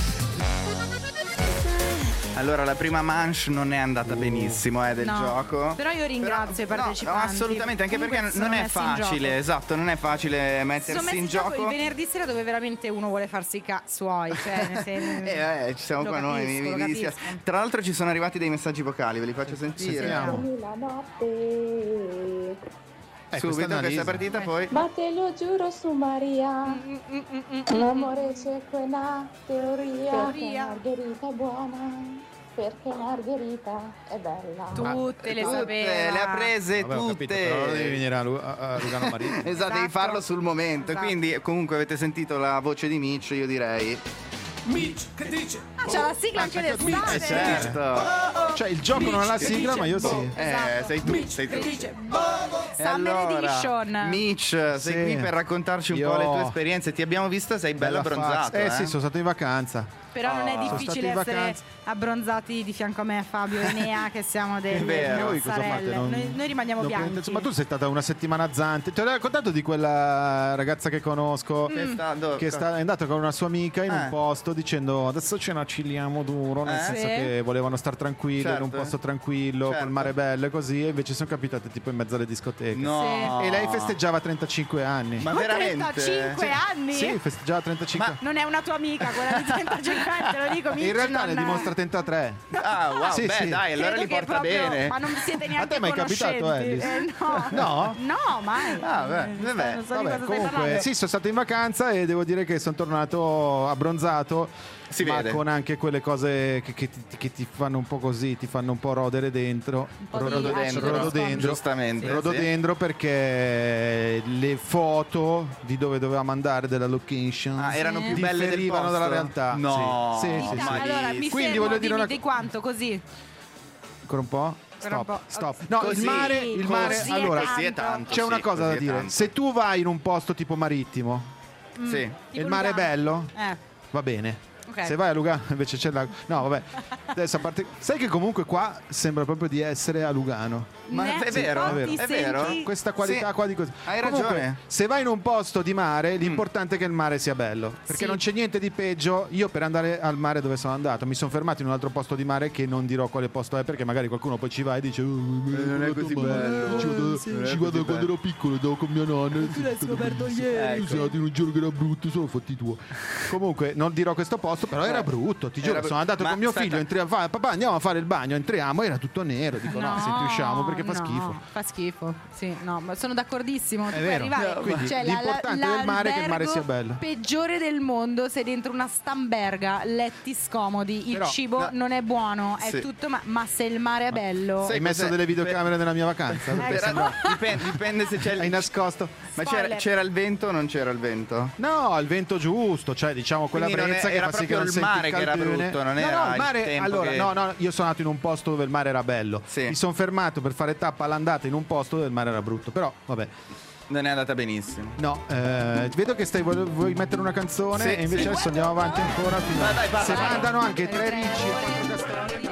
Allora, la prima manche non è andata benissimo del No. gioco. Però io ringrazio i partecipanti. No, assolutamente, anche Comunque perché sono non è messi in gioco. facile, esatto, non è facile Sono mettersi messi in gioco. il venerdì sera dove veramente uno vuole farsi i suoi. Cioè, Ci siamo Lo qua noi. capisco, lo mi dispiace. capisco. Tra l'altro ci sono arrivati dei messaggi vocali, ve li faccio sentire. Sentiamo. La notte. Subito questa è questa Annalisa. partita poi. Ma te lo giuro su Maria, l'amore c'è quella teoria, che Margherita è buona, perché Margherita è bella. Tutte le sapeva. Le ha prese Vabbè, ho capito, tutte. però devi venire a Lugano Marittima. Esatto, devi farlo sul momento. Esatto. Quindi, comunque, avete sentito la voce di Mitch, io direi. Mitch, che dice? Ah, c'è la sigla anche d'estate. Certo. Cioè il gioco non ha la sigla, ma io sì. Sei tu, sei tu. Che dice E Summer allora, Edition. Mitch, sei Sì. qui per raccontarci un Io- po' le tue esperienze. Ti abbiamo visto, sei bello Bella abbronzato. fax. Sì, sono stato in vacanza. Però non è Sono difficile stati in essere vacanza. abbronzati di fianco a me, Fabio e Nea, che siamo delle vero. Voi cosa fate? mozzarelle. Non- Noi rimaniamo non bianchi. prendete- Ma tu sei stata una settimana zante. Ti ho raccontato di quella ragazza che conosco che è andata con una sua amica in un posto dicendo adesso ce la ciliamo duro, nel senso Sì. che volevano star tranquille in un Certo. posto tranquillo, Certo. col mare bello e così, e invece sono capitate tipo in mezzo alle discoteche. No. E lei festeggiava 35 anni. Ma veramente? 35 anni? Sì, festeggiava 35 Non è una tua amica quella di 35 anni, te lo dico, Mitch, In realtà ne non- dimostra 33. Ah, wow, Sì, beh, sì. dai, allora Credo li che porta proprio- bene. Ma non siete neanche A te mai è capitato, conoscenti. Ellis? No. No? No, mai. Ah, beh, Non so di Vabbè, cosa stai comunque, parlando. sì, sono stato in vacanza e devo dire che sono tornato abbronzato. Si ma vede. con anche quelle cose che ti fanno un po' così, ti fanno un po' rodere dentro. Rododendro perché le foto di dove dovevamo andare, della location, erano più belle del posto dalla realtà. No. Sì. Allora mi Quindi fermo, voglio dire dimmi di quanto così. Ancora un po'? Ancora un po'. Stop. No, Così, il mare così allora è tanto, c'è una cosa da così è dire. tanto. Se tu vai in un posto tipo marittimo Sì. e il mare è bello, va bene. Ok. Se vai a Lugano invece c'è il lago. No, vabbè. Adesso a parte. Sai che comunque qua sembra proprio di essere a Lugano. Ma è vero? È vero? Questa qualità qua di così. Hai Comunque, ragione. se vai in un posto di mare, l'importante è che il mare sia bello. Perché non c'è niente di peggio. Io per andare al mare dove sono andato, mi sono fermato in un altro posto di mare che non dirò quale posto è, perché magari qualcuno poi ci va e dice non è così bello. Ci vado quando ero piccolo, andavo con mia nonna. Tu l'hai scoperto ieri. Io sono in un giorno che era brutto, sono fatti tuoi. Comunque non dirò questo posto, però era brutto, ti giuro. Sono andato con mio figlio, papà andiamo a fare il bagno, entriamo, era tutto nero. Dico no, senti, usciamo perché fa schifo. Fa schifo, sì, no, ma sono d'accordissimo. È vero. Quindi cioè, l'importante del mare è che il mare sia bello. Peggiore del mondo, sei dentro una stamberga, letti scomodi, il Però, cibo non è buono, è tutto, ma se il mare è bello. Hai messo delle videocamere nella mia vacanza? Dipende se c'è Hai nascosto. Ma c'era il vento o non c'era il vento? No, il vento giusto, cioè diciamo quella Quindi brezza che era fa sì che proprio non il senti mare che era caldone. brutto, non No, era il mare, il tempo allora, che... no, io sono andato in un posto dove il mare era bello. Sì. Mi sono fermato per fare tappa all'andata in un posto dove il mare era brutto, però vabbè. Non è andata benissimo. No, vedo che vuoi mettere una canzone e invece adesso andiamo avanti ancora fino a... Se mandano anche 3 ricci e 4 castelli.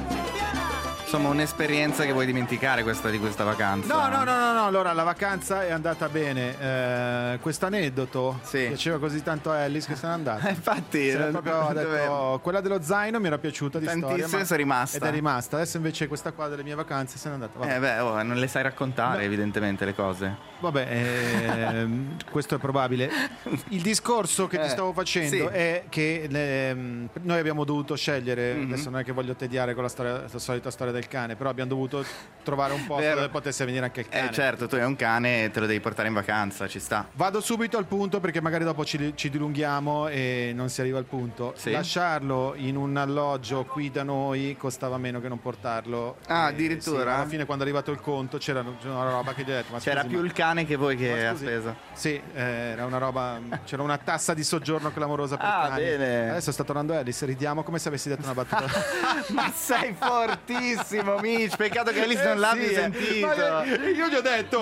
Insomma, un'esperienza che vuoi dimenticare questa di questa vacanza. No, allora la vacanza è andata bene. Questo aneddoto piaceva così tanto a Ellis che se n'è andata. Infatti, proprio ha detto, quella dello zaino mi era piaciuta di tantissimo, storia, è rimasta. ed è rimasta. Adesso invece questa qua delle mie vacanze se n'è andata. Vabbè. Non le sai raccontare evidentemente le cose. Vabbè, questo è probabile. Il discorso che ti stavo facendo è che noi abbiamo dovuto scegliere, adesso non è che voglio tediare con la solita storia del cane, però abbiamo dovuto trovare un posto dove potesse venire anche il cane. Certo, tu hai un cane e te lo devi portare in vacanza, ci sta. Vado subito al punto perché magari dopo ci dilunghiamo e non si arriva al punto. Lasciarlo in un alloggio qui da noi costava meno che non portarlo. Addirittura? Alla fine quando è arrivato il conto c'era una roba che gli ho detto, ma c'era scusi, più il cane che voi che ha speso. Sì, era una roba, c'era una tassa di soggiorno clamorosa per cani. Bene. Adesso sta tornando Ellis, ridiamo come se avessi detto una battuta. Ma sei fortissimo, Mitch, peccato che Ellis non l'abbia sentito. Io gli ho detto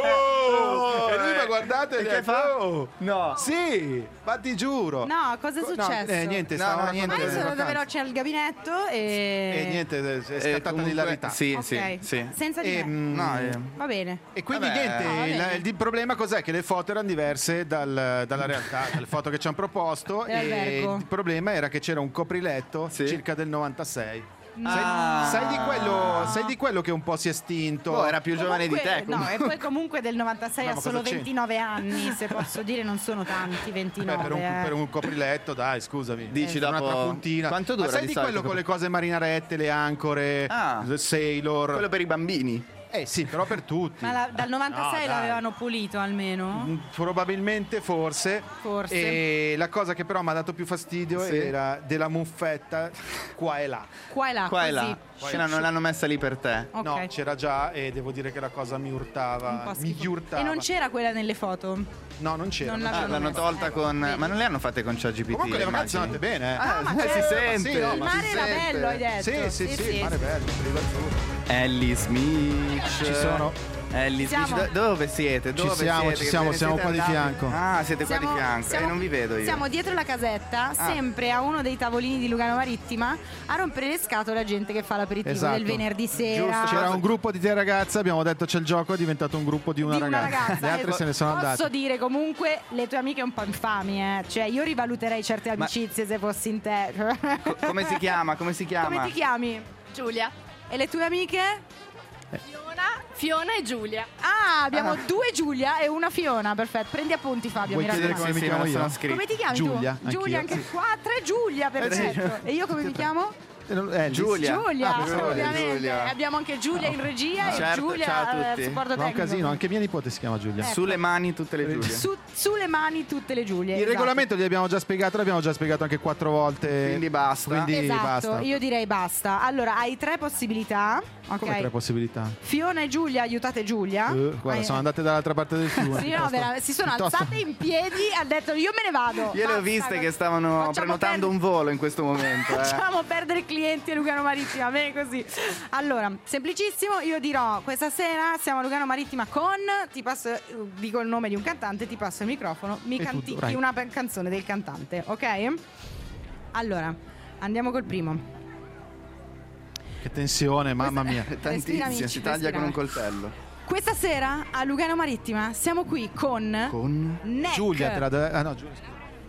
e lui mi ha guardato e gli ha detto no. Sì, ma ti giuro. No, cosa è successo? Niente, niente. Io sono da veloce al gabinetto e niente, è scattata l'ilarità. Sì. Senza di me. Va bene. E quindi niente, il problema cos'è? Che le foto erano diverse dalla realtà, dalle foto che ci hanno proposto, e il problema era che c'era un copriletto circa del 96. Sai di quello che un po' si è estinto? Era più giovane di te. No, e poi comunque del 96 ha solo 29 anni, se posso dire, non sono tanti, 29. Per un copriletto, dai, scusami. Dici dopo una puntina. Quanto dura? Ma sai di quello con le cose marinarette, le ancore, Sailor? Quello per i bambini. Sì, però per tutti. Ma dal 96 l'avevano pulito almeno? Probabilmente, forse. E la cosa che però mi ha dato più fastidio era della muffetta qua e là. Qua e là. Non l'hanno messa lì per te? Okay. No, c'era già e devo dire che la cosa mi urtava. E non c'era quella nelle foto? No, non c'era. L'hanno tolta con... Ma non le hanno fatte con ChatGPT? Comunque le vacanze sono andate bene. Si sente. Il mare era bello, hai detto. Sì, il mare è bello. Ellis Smith. Ci sono. Ellis Smith. Dove siete? Ci siamo qua di fianco. Siete qua di fianco. Non vi vedo io. Siamo dietro la casetta, sempre a uno dei tavolini di Lugano Marittima, a rompere le scatole a gente che fa l'aperitivo del venerdì sera. Giusto, c'era un gruppo di 3 ragazze, abbiamo detto c'è il gioco, è diventato un gruppo di una ragazza. Le altre se ne sono andate. Posso dire comunque le tue amiche un po' infami, Cioè io rivaluterei certe amicizie se fossi in te. Come si chiama? Come ti chiami? Giulia. E le tue amiche? Fiona e Giulia. Abbiamo 2 Giulia e una Fiona. Perfetto, prendi appunti, Fabio. Vuoi chiedere come mi chiamo io? Come ti chiami Giulia, tu? Giulia, anche qua 3 Giulia, perfetto. E io come mi chiamo? Giulia. Ovviamente. Giulia. Abbiamo anche Giulia in regia Certo, e Giulia ciao a tutti. supporto Fa un tecnico. casino, anche mia nipote si chiama Giulia. Sulle mani tutte le Giulie. Sulle mani tutte le Giulie. Il regolamento gli abbiamo già spiegato, l'abbiamo già spiegato anche 4 volte. Quindi basta. Quindi Esatto, basta. io direi basta. Allora, hai 3 possibilità. Ok. Come 3 possibilità? Fiona e Giulia, aiutate Giulia. Guarda, sono andate dall'altra parte del fiume. Sì, no, si sono alzate in piedi, ha detto io me ne vado. Io le ho viste che stavano prenotando un volo in questo momento. Facciamo perdere clienti a Lugano Marittima, bene così. Allora, semplicissimo, io dirò questa sera siamo a Lugano Marittima con, ti passo, dico il nome di un cantante, ti passo il microfono, mi canticchi una canzone del cantante, ok? Allora, andiamo col primo. Che tensione, mamma mia. Tantissimo, amici, si taglia respira. con un coltello. Questa sera a Lugano Marittima siamo qui con Neck. Giulia te la deve... Ah no, Giulia.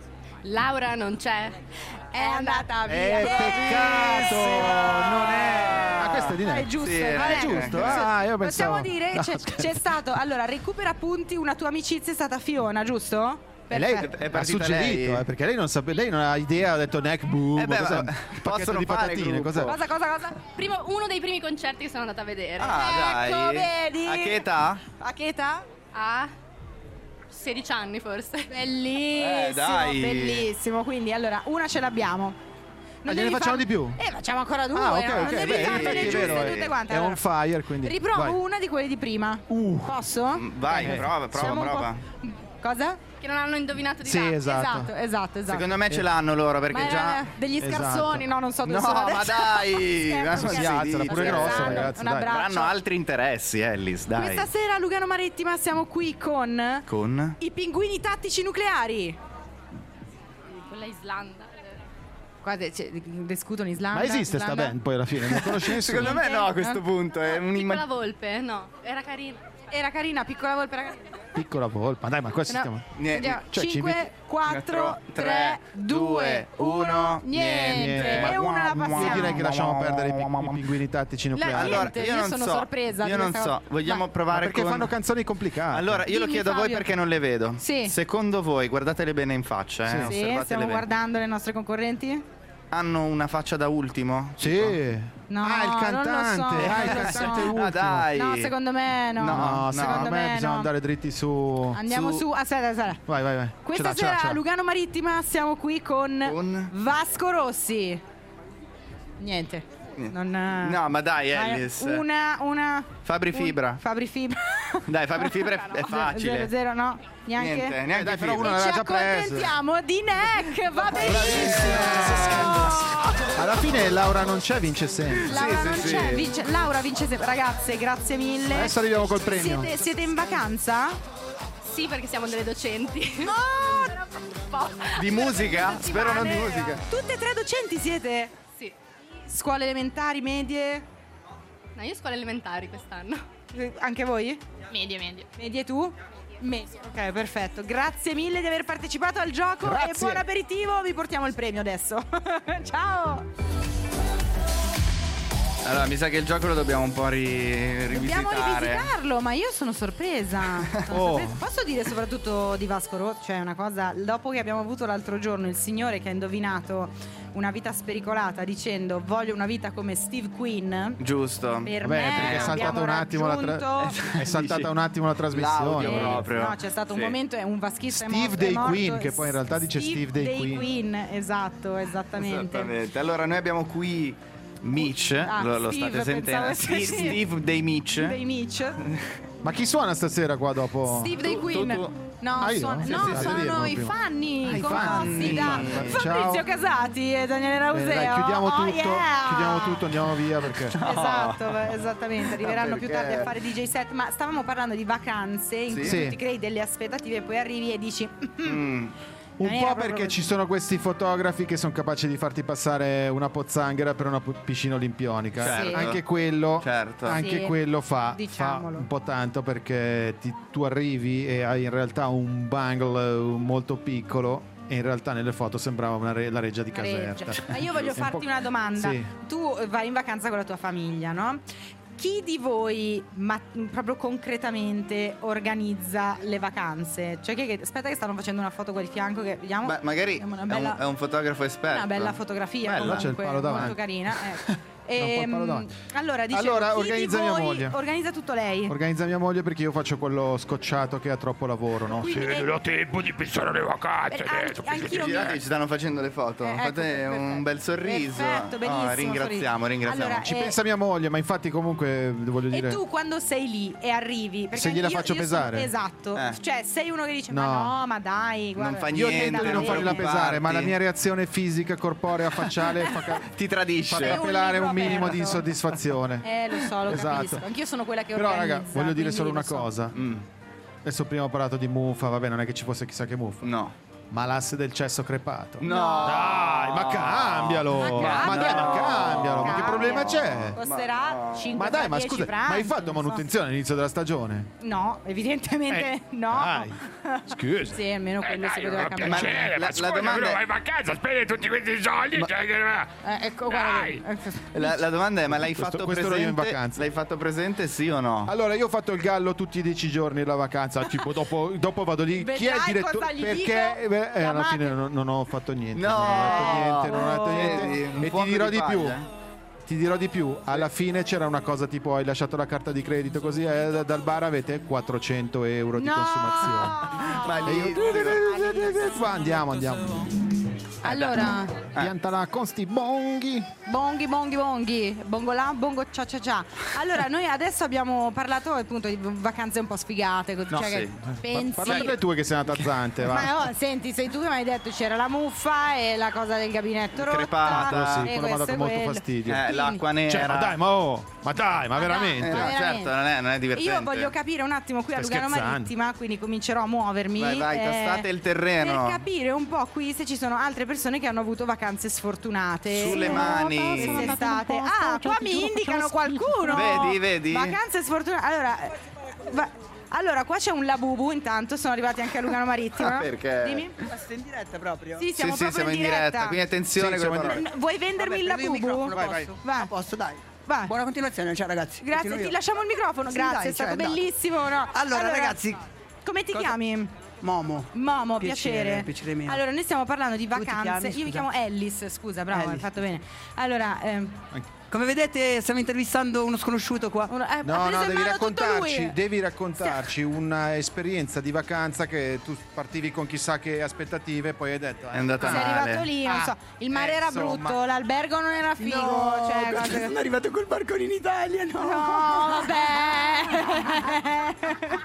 Laura non c'è. È andata via. Peccato, non è. Ah, questo è di Neck. È giusto, Sì, va bene. è giusto. Ah, io pensavo. Possiamo dire No, c'è stato, allora recupera punti, una tua amicizia è stata Fiona, giusto? E lei Perfetto. È ha partita suggerito, lei. perché lei non sapeva, lei non ha idea, ha detto Neck boom. Beh, cos'è? ma Un pacchetto possono di fare patatine, gruppo. cos'è? Cosa? Uno dei primi concerti che sono andata a vedere. Ah, Ecco, dai. vedi? A che età? A che età? A 16 anni forse. Bellissimo, dai. bellissimo. Quindi allora, una ce l'abbiamo. Ma gliene facciamo di più? Facciamo ancora 2. Ah, ok, non ok, devi beh, fartele è giuste vero, tutte quante. È Allora, on fire, quindi. riprovo vai. una di quelle di prima. Posso? Vai, Ok. prova. Siamo un po'- Cosa? Che non hanno indovinato di Sì, là. esatto. Secondo me ce l'hanno loro perché Ma già. degli scarsoni, no, non so dove No, sono ma adesso. dai, Scherzo, ma scherzo. si alzala, dice. pure grossa, ragazzi, Un dai. abbraccio. Avranno altri interessi, Ellis, dai. Questa sera a Lugano Marittima siamo qui con Con? i pinguini tattici nucleari. Quella Islanda. Qua discutono Islanda. Ma esiste sta Islanda? band poi alla fine? Non conosci nessuno? Secondo me no, a questo punto è Piccola volpe? No, era carina. Era carina, piccola volpe, era carina. Piccola volpa. Dai, ma questo No. stiamo... Andiamo. Cioè, ci 5, 4, 3, 2, 1, niente. Niente. E una la Io passiamo. direi che lasciamo perdere i pinguini tattici nucleari. Niente, io non sono so, sorpresa di Io non questa so, cosa. vogliamo Vai. provare Perché con... fanno canzoni complicate. Allora, io lo Dimmi, chiedo a voi Fabio. perché non le vedo. Sì. Secondo voi, guardatele bene in faccia, Sì. Sì, osservatele stiamo bene. guardando le nostre concorrenti? Hanno una faccia da ultimo? Sì. No, Ah, il cantante. non lo so, il non lo cantante so. ultimo. Ah, dai. No, secondo me no. No, secondo secondo me bisogna no. andare dritti su. Andiamo su. Aspetta. Vai. Questa Ce l'ha, sera ce a l'ha. Lugano Marittima siamo qui con Vasco Rossi. Niente. Non, No, ma dai, vai, Ellis. Una. Fabri Fibra. Fabri Fibra. Dai, Fabri Fibra è facile. 0, no, neanche. Niente, neanche dai, però Fibra. uno E ci l'aveva già preso. accontentiamo di Neck. Va benissimo. Alla fine Laura non c'è, vince sempre. Laura non c'è, Laura vince sempre. Ragazze, grazie mille. Adesso arriviamo col premio. Siete in vacanza? Sì, perché siamo delle docenti. Di musica? Spero non di musica. Tutte e 3 docenti siete? Sì. Scuole elementari, medie? No, io scuola elementari quest'anno. Anche voi? Medie. Medie tu? Medie. Ok, perfetto. Grazie mille di aver partecipato al gioco Grazie. e buon aperitivo. Vi portiamo il premio adesso. Ciao. Allora, mi sa che il gioco lo dobbiamo un po' Dobbiamo rivisitare. rivisitarlo, ma io sono sorpresa. Oh. Posso dire soprattutto di Vasco Rossi, cioè una cosa, dopo che abbiamo avuto l'altro giorno il signore che ha indovinato Una vita spericolata dicendo voglio una vita come Steve Queen. Giusto. Per Vabbè, me perché è saltata abbiamo un attimo raggiunto- è saltata un attimo la trasmissione. L'audio proprio. No, c'è stato un Sì. momento, è un vaschista è Steve morto, Day è morto. Queen, che poi in realtà dice Steve Day Queen. Esatto, esattamente. Esattamente. Allora, noi abbiamo qui Mitch, lo Steve, state sentendo? pensavo che- Steve Day Mitch. Dei Mitch. Ma chi suona stasera qua dopo? Steve Day Queen. No, Ah, io? suona- Sì, no, sì, sì, sono sì, i sì. Fanni, Ah, i composti Fanni. da Ciao. Fabrizio Casati e Daniele Rauseo. Dai, chiudiamo Oh, tutto, yeah! chiudiamo tutto, andiamo via perché. Esatto, esattamente. Arriveranno più Perché? tardi a fare DJ set. Ma stavamo parlando di vacanze in cui Sì. tu ti crei delle aspettative e poi arrivi e dici Un Non po' era perché proprio ci sono questi fotografi che sono capaci di farti passare una pozzanghera per una piscina olimpionica. Certo. Anche quello, Certo. anche Sì. quello fa Diciamolo. un po' tanto perché tu arrivi e hai in realtà un bungalow molto piccolo e in realtà nelle foto sembrava la reggia di Caserta. Ma io voglio È un farti po'- una domanda. Sì. Tu vai in vacanza con la tua famiglia, no? chi di voi proprio concretamente organizza le vacanze? Cioè aspetta che stanno facendo una foto qua di fianco che vediamo. Beh, magari è un fotografo esperto. Una bella fotografia, Bello, comunque, c'è il palo davanti. molto carina. Allora, organizza mia moglie. Organizza tutto lei. Organizza mia moglie perché io faccio quello scocciato che ha troppo lavoro, no? Quindi, non ho tempo di pensare alle vacanze. Anch'io Ci stanno facendo le foto. Fate un bel sorriso. Perfetto, benissimo. Ringraziamo. Allora, ci pensa mia moglie, ma infatti comunque voglio dire. E tu quando sei lì e arrivi, se gliela faccio pesare? Esatto. Cioè sei uno che dice No. ma no, ma dai, guarda. Non fa Io niente. tento di non fargliela pesare, ma la mia reazione fisica, corporea, facciale ti tradisce. fa capelare un minimo di insoddisfazione. Lo so, lo Esatto. capisco. Anch'io sono quella che Però organizza. raga, voglio dire solo una lo so. cosa. Adesso prima ho parlato di muffa, vabbè, non è che ci fosse chissà che muffa. No. Ma l'asse del cesso crepato. No. Dai, ma cambialo. Ma dai, ma cambialo. Ma che problema c'è? Costerà 5 Ma dai, ma scusa, ma hai fatto manutenzione all'inizio della stagione? No, evidentemente no. Dai. Scusa. Sì, almeno quello si poteva cambiare. La domanda vai in vacanza, spendi tutti questi soldi. Ecco, guarda. La domanda è: ma l'hai fatto questo ero io in presente? vacanza. L'hai fatto presente, sì o no? Allora, io ho fatto il gallo tutti i 10 giorni della vacanza. Tipo, dopo vado lì. Chi è il direttore? Perché alla fine non ho fatto niente. No. Non ho detto niente. E ti dirò di più. Ti dirò di più, alla fine c'era una cosa tipo hai lasciato la carta di credito così dal bar avete 400 euro di consumazione. Ma lì andiamo. Allora, piantala con sti bonghi. Bonghi, bongo là, bongo cia cia cia. Allora, noi adesso abbiamo parlato appunto di vacanze un po' sfigate, No, cioè sì. che pensi. Parla le tue che sei una tazzante, va. Ma no, senti, sei tu che mi hai detto c'era la muffa e la cosa del gabinetto rotta. Crepata. Sì, quello mi ha dato molto fastidio. L'acqua nera. Cioè, ma dai, ma veramente. Certo, non è divertente. Io voglio capire un attimo qui a Stai Lugano scherzando? Marittima, quindi comincerò a muovermi. Vai, tastate il terreno. Per capire un po' qui se ci sono altre persone che hanno avuto vacanze sfortunate. Sulle mani. Quest'estate. Ah, qua mi indicano qualcuno. Vedi? Vacanze sfortunate. Allora, qua c'è un Labubu, intanto sono arrivati anche a Lugano Marittima. Perché? Dimmi. Ma siete in diretta proprio? Sì, siamo proprio in diretta. Quindi attenzione con le parole. Vuoi vendermi il Labubu? Vai. Vai. A posto, dai. Vai. Buona continuazione, ciao ragazzi. Grazie, Continuo ti io. lasciamo il microfono. Sì, Grazie, dai, è stato cioè, dai. bellissimo. No? Allora, ragazzi, come ti chiami? Momo. Momo, piacere. Piacere mio. Allora, noi stiamo parlando di Tu ti vacanze. chiami, Io mi scusa? chiamo Ellis, scusa, bravo, hai Ellis. fatto bene. Allora, come vedete stiamo intervistando uno sconosciuto qua. No, devi raccontarci un'esperienza di vacanza che tu partivi con chissà che aspettative e poi hai detto è andata sei male. arrivato lì, non so, il mare era insomma. brutto, l'albergo non era figo, No, cioè, cose- sono arrivato col barcone in Italia, no. No, vabbè.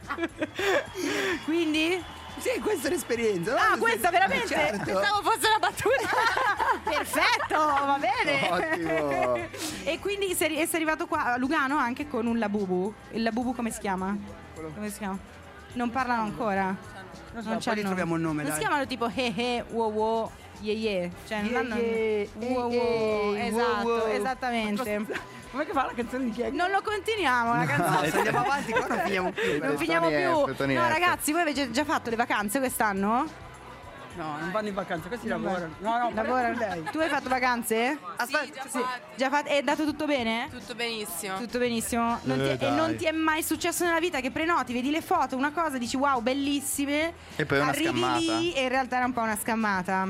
Quindi? Sì, questa è l'esperienza. Ah, questa veramente? Certo. Pensavo fosse una battuta. Perfetto, va bene. Ottimo. E quindi sei arrivato qua a Lugano anche con un Labubu. Il Labubu come si chiama? Come si chiama? Non parlano ancora. Non so, Non poi gli troviamo il nome, Non dai. si chiamano tipo wow wow ye. Cioè non hanno wow wow. Esatto, esattamente. Com'è che fa la canzone di chi è? Non lo continuiamo la canzone. Se andiamo avanti qua non finiamo più. Non finiamo più. No, ragazzi, voi avete già fatto le vacanze quest'anno? No, non vanno in vacanza, questi lavorano. No, Lavorano. lei. Tu hai fatto vacanze? Aspetta, Sì. Già fatto. È andato tutto bene? Tutto benissimo. Tutto benissimo. E dai. non ti è mai successo nella vita che prenoti, vedi le foto, una cosa, dici wow, bellissime. E poi è una arrivi scammata. lì e in realtà era un po' una scammata.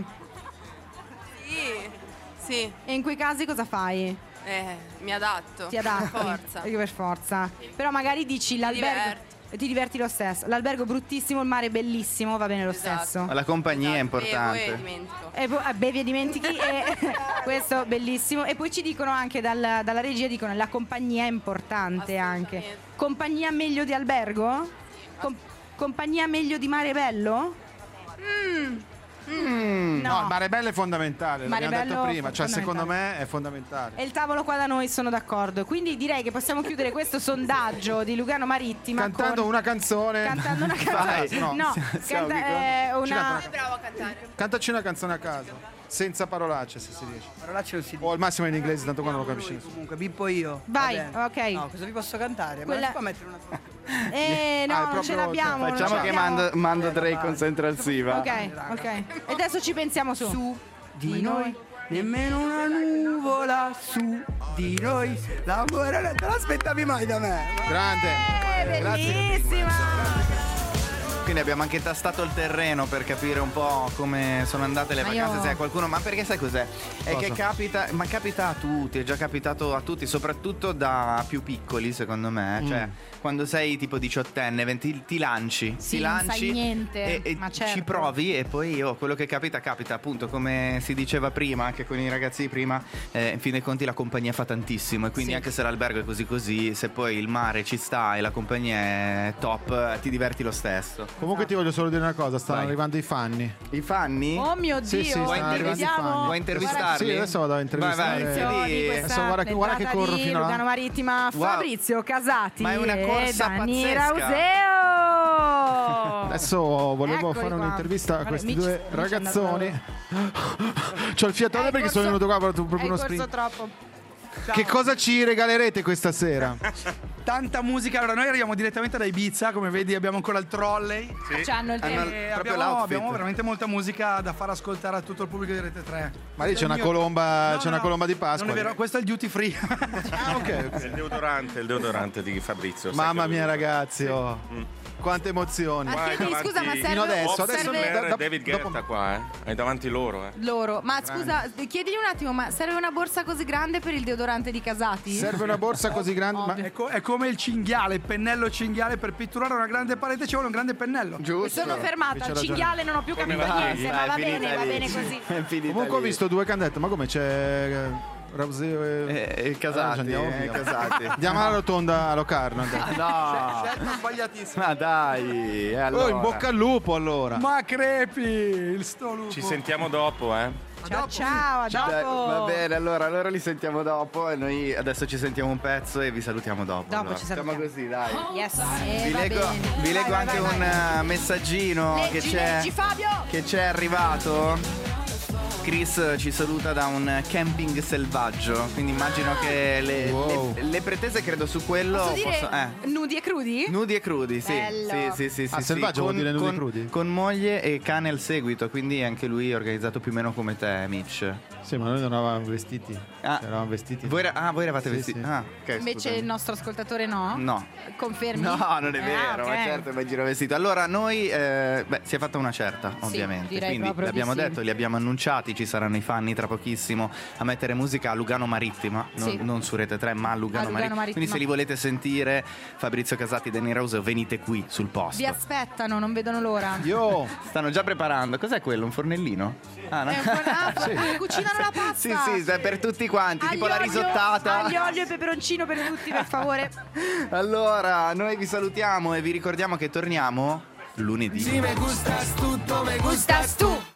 Sì. E in quei casi cosa fai? Mi adatto. Ti adatti? Per forza. Per forza. Però magari dici l'albergo. Ti diverti lo stesso. L'albergo bruttissimo, il mare bellissimo, va bene lo stesso. Ma la compagnia è Bevo e importante. dimentico. E poi bevi e dimentichi e questo bellissimo. E poi ci dicono anche dalla regia, dicono la compagnia è importante anche. Compagnia meglio di albergo? Compagnia meglio di mare bello? No, il mare bello è fondamentale, Mare l'abbiamo detto bello prima, cioè fondamentale. secondo me è fondamentale. E il tavolo qua da noi sono d'accordo. Quindi direi che possiamo chiudere questo sondaggio di Lugano Marittima Cantando con... una canzone. Cantando una canzone. Vai. No, Siamo una... Sei bravo a cantare. Cantaci una canzone a caso. Senza parolacce, se si riesce. Parolacce non si dice. O al massimo in inglese, tanto quando lo capisci Lui, nessuno. comunque, bippo io. Vai, Va bene. ok. No, cosa vi posso cantare? Quella- Ma non si può mettere una foto. No, è non proprio- ce l'abbiamo. non Facciamo ce che l'abbiamo. mando Drake con Central Siva. Ok. E adesso ci pensiamo su. Di noi nemmeno una nuvola su di noi. L'amore non te l'aspettavi mai da me. Grande. Bellissima. Quindi abbiamo anche tastato il terreno per capire un po' come sono andate le vacanze. Se qualcuno, ma perché sai cos'è? È Cosa? che capita a tutti, è già capitato a tutti, soprattutto da più piccoli, secondo me. Cioè, quando sei tipo 18enne, ti lanci, Sì, ti non lanci sai niente, e ma certo. ci provi, e poi quello che capita, appunto, come si diceva prima, anche con i ragazzi di prima, in fin dei conti la compagnia fa tantissimo, e quindi anche se l'albergo è così, se poi il mare ci sta e la compagnia è top, ti diverti lo stesso. Comunque ti voglio solo dire una cosa, stanno Vai. arrivando i fanni. I fanni? Oh mio Dio. Sì, Vuoi stanno arrivando i vediamo? fanni. Vuoi intervistarli? Sì, adesso vado a intervistare. Vai. Di questa Adesso guarda che corro puntata fino di là. Lugano Marittima, Wow. Fabrizio Casati Ma è una corsa e Dani pazzesca. Rauseo. Adesso volevo Eccoli fare qua. un'intervista a Guarda, questi Mitch- due Mitch è ragazzoni. C'ho il fiatone Hai perché corso- sono venuto qua proprio Hai uno corso sprint. troppo. Che cosa ci regalerete questa sera? Tanta musica. Allora, noi arriviamo direttamente da Ibiza, come vedi abbiamo ancora il trolley. C'hanno il tempo. E proprio abbiamo l'outfit. veramente molta musica da far ascoltare a tutto il pubblico di Rete 3. Ma lì c'è una No, colomba, no, colomba di Pasqua. Non è vero, questo è il duty free. Ah, ok. Il deodorante di Fabrizio. sai Mamma che mia, lo- ragazzi, quante emozioni. Ma chiedi, davanti- scusa, ma serve, Fino adesso serve David Guetta qua, Hai davanti loro, loro? Ma scusa, chiedigli un attimo, ma serve una borsa così grande per il deodorante di Casati? Serve una borsa così grande. Ma È come il cinghiale, il pennello cinghiale. Per pitturare una grande parete ci vuole un grande pennello. Mi Giusto. sono fermata, C'è al ragione. cinghiale non ho più capito niente, ma va bene così. È finita comunque ho lì. visto due candette. Ma come c'è Rauseo e Casati, andiamo via. Casati. Andiamo alla rotonda a Locarno. No, Scelta sbagliatissima. ma dai, allora. Oh, in bocca al lupo allora. Ma crepi, il sto lupo. Ci sentiamo dopo, Ciao, a Dai, dopo. va bene, allora li sentiamo dopo, e noi adesso ci sentiamo un pezzo e vi salutiamo dopo. Dopo allora. ci salutiamo. Siamo così, dai. Yes. Vi va leggo, bene. vi leggo Vai, anche vai, vai. un messaggino Leggi, Fabio. che c'è arrivato. Chris ci saluta da un camping selvaggio, quindi immagino che le pretese, credo, su quello Posso dire possono- nudi e crudi? Nudi e crudi, sì. Bello. Sì, Ah, selvaggio vuol dire nudi e con, crudi? con moglie e cane al seguito, quindi anche lui è organizzato più o meno come te, Mitch. Sì, ma noi non eravamo vestiti. Ah. Eravamo vestiti. Voi eravate Sì, vestiti? sì. Ah, ok. Invece scusami. il nostro ascoltatore no? No. Confermi? No, non è vero, ok. ma certo va in giro vestito. Allora, noi si è fatta una certa, ovviamente. direi Quindi proprio l'abbiamo di sì. detto, li abbiamo annunciati, ci saranno i fanni tra pochissimo a mettere musica a Lugano Marittima, Sì. non su Rete 3, ma a Lugano, Lugano Marittima. Quindi se li volete sentire, Fabrizio Casati, Dani Rauseo, venite qui sul posto. Vi aspettano, non vedono l'ora. Io Stanno già preparando. Cos'è quello? Un fornellino? Ah, no. È un po' cucinano la pasta. Sì, per tutti quanti, tipo la Aglio, risottata. Aglio, olio e peperoncino per tutti, per favore. Allora, noi vi salutiamo e vi ricordiamo che torniamo lunedì. me gustas tú, Gustas tu.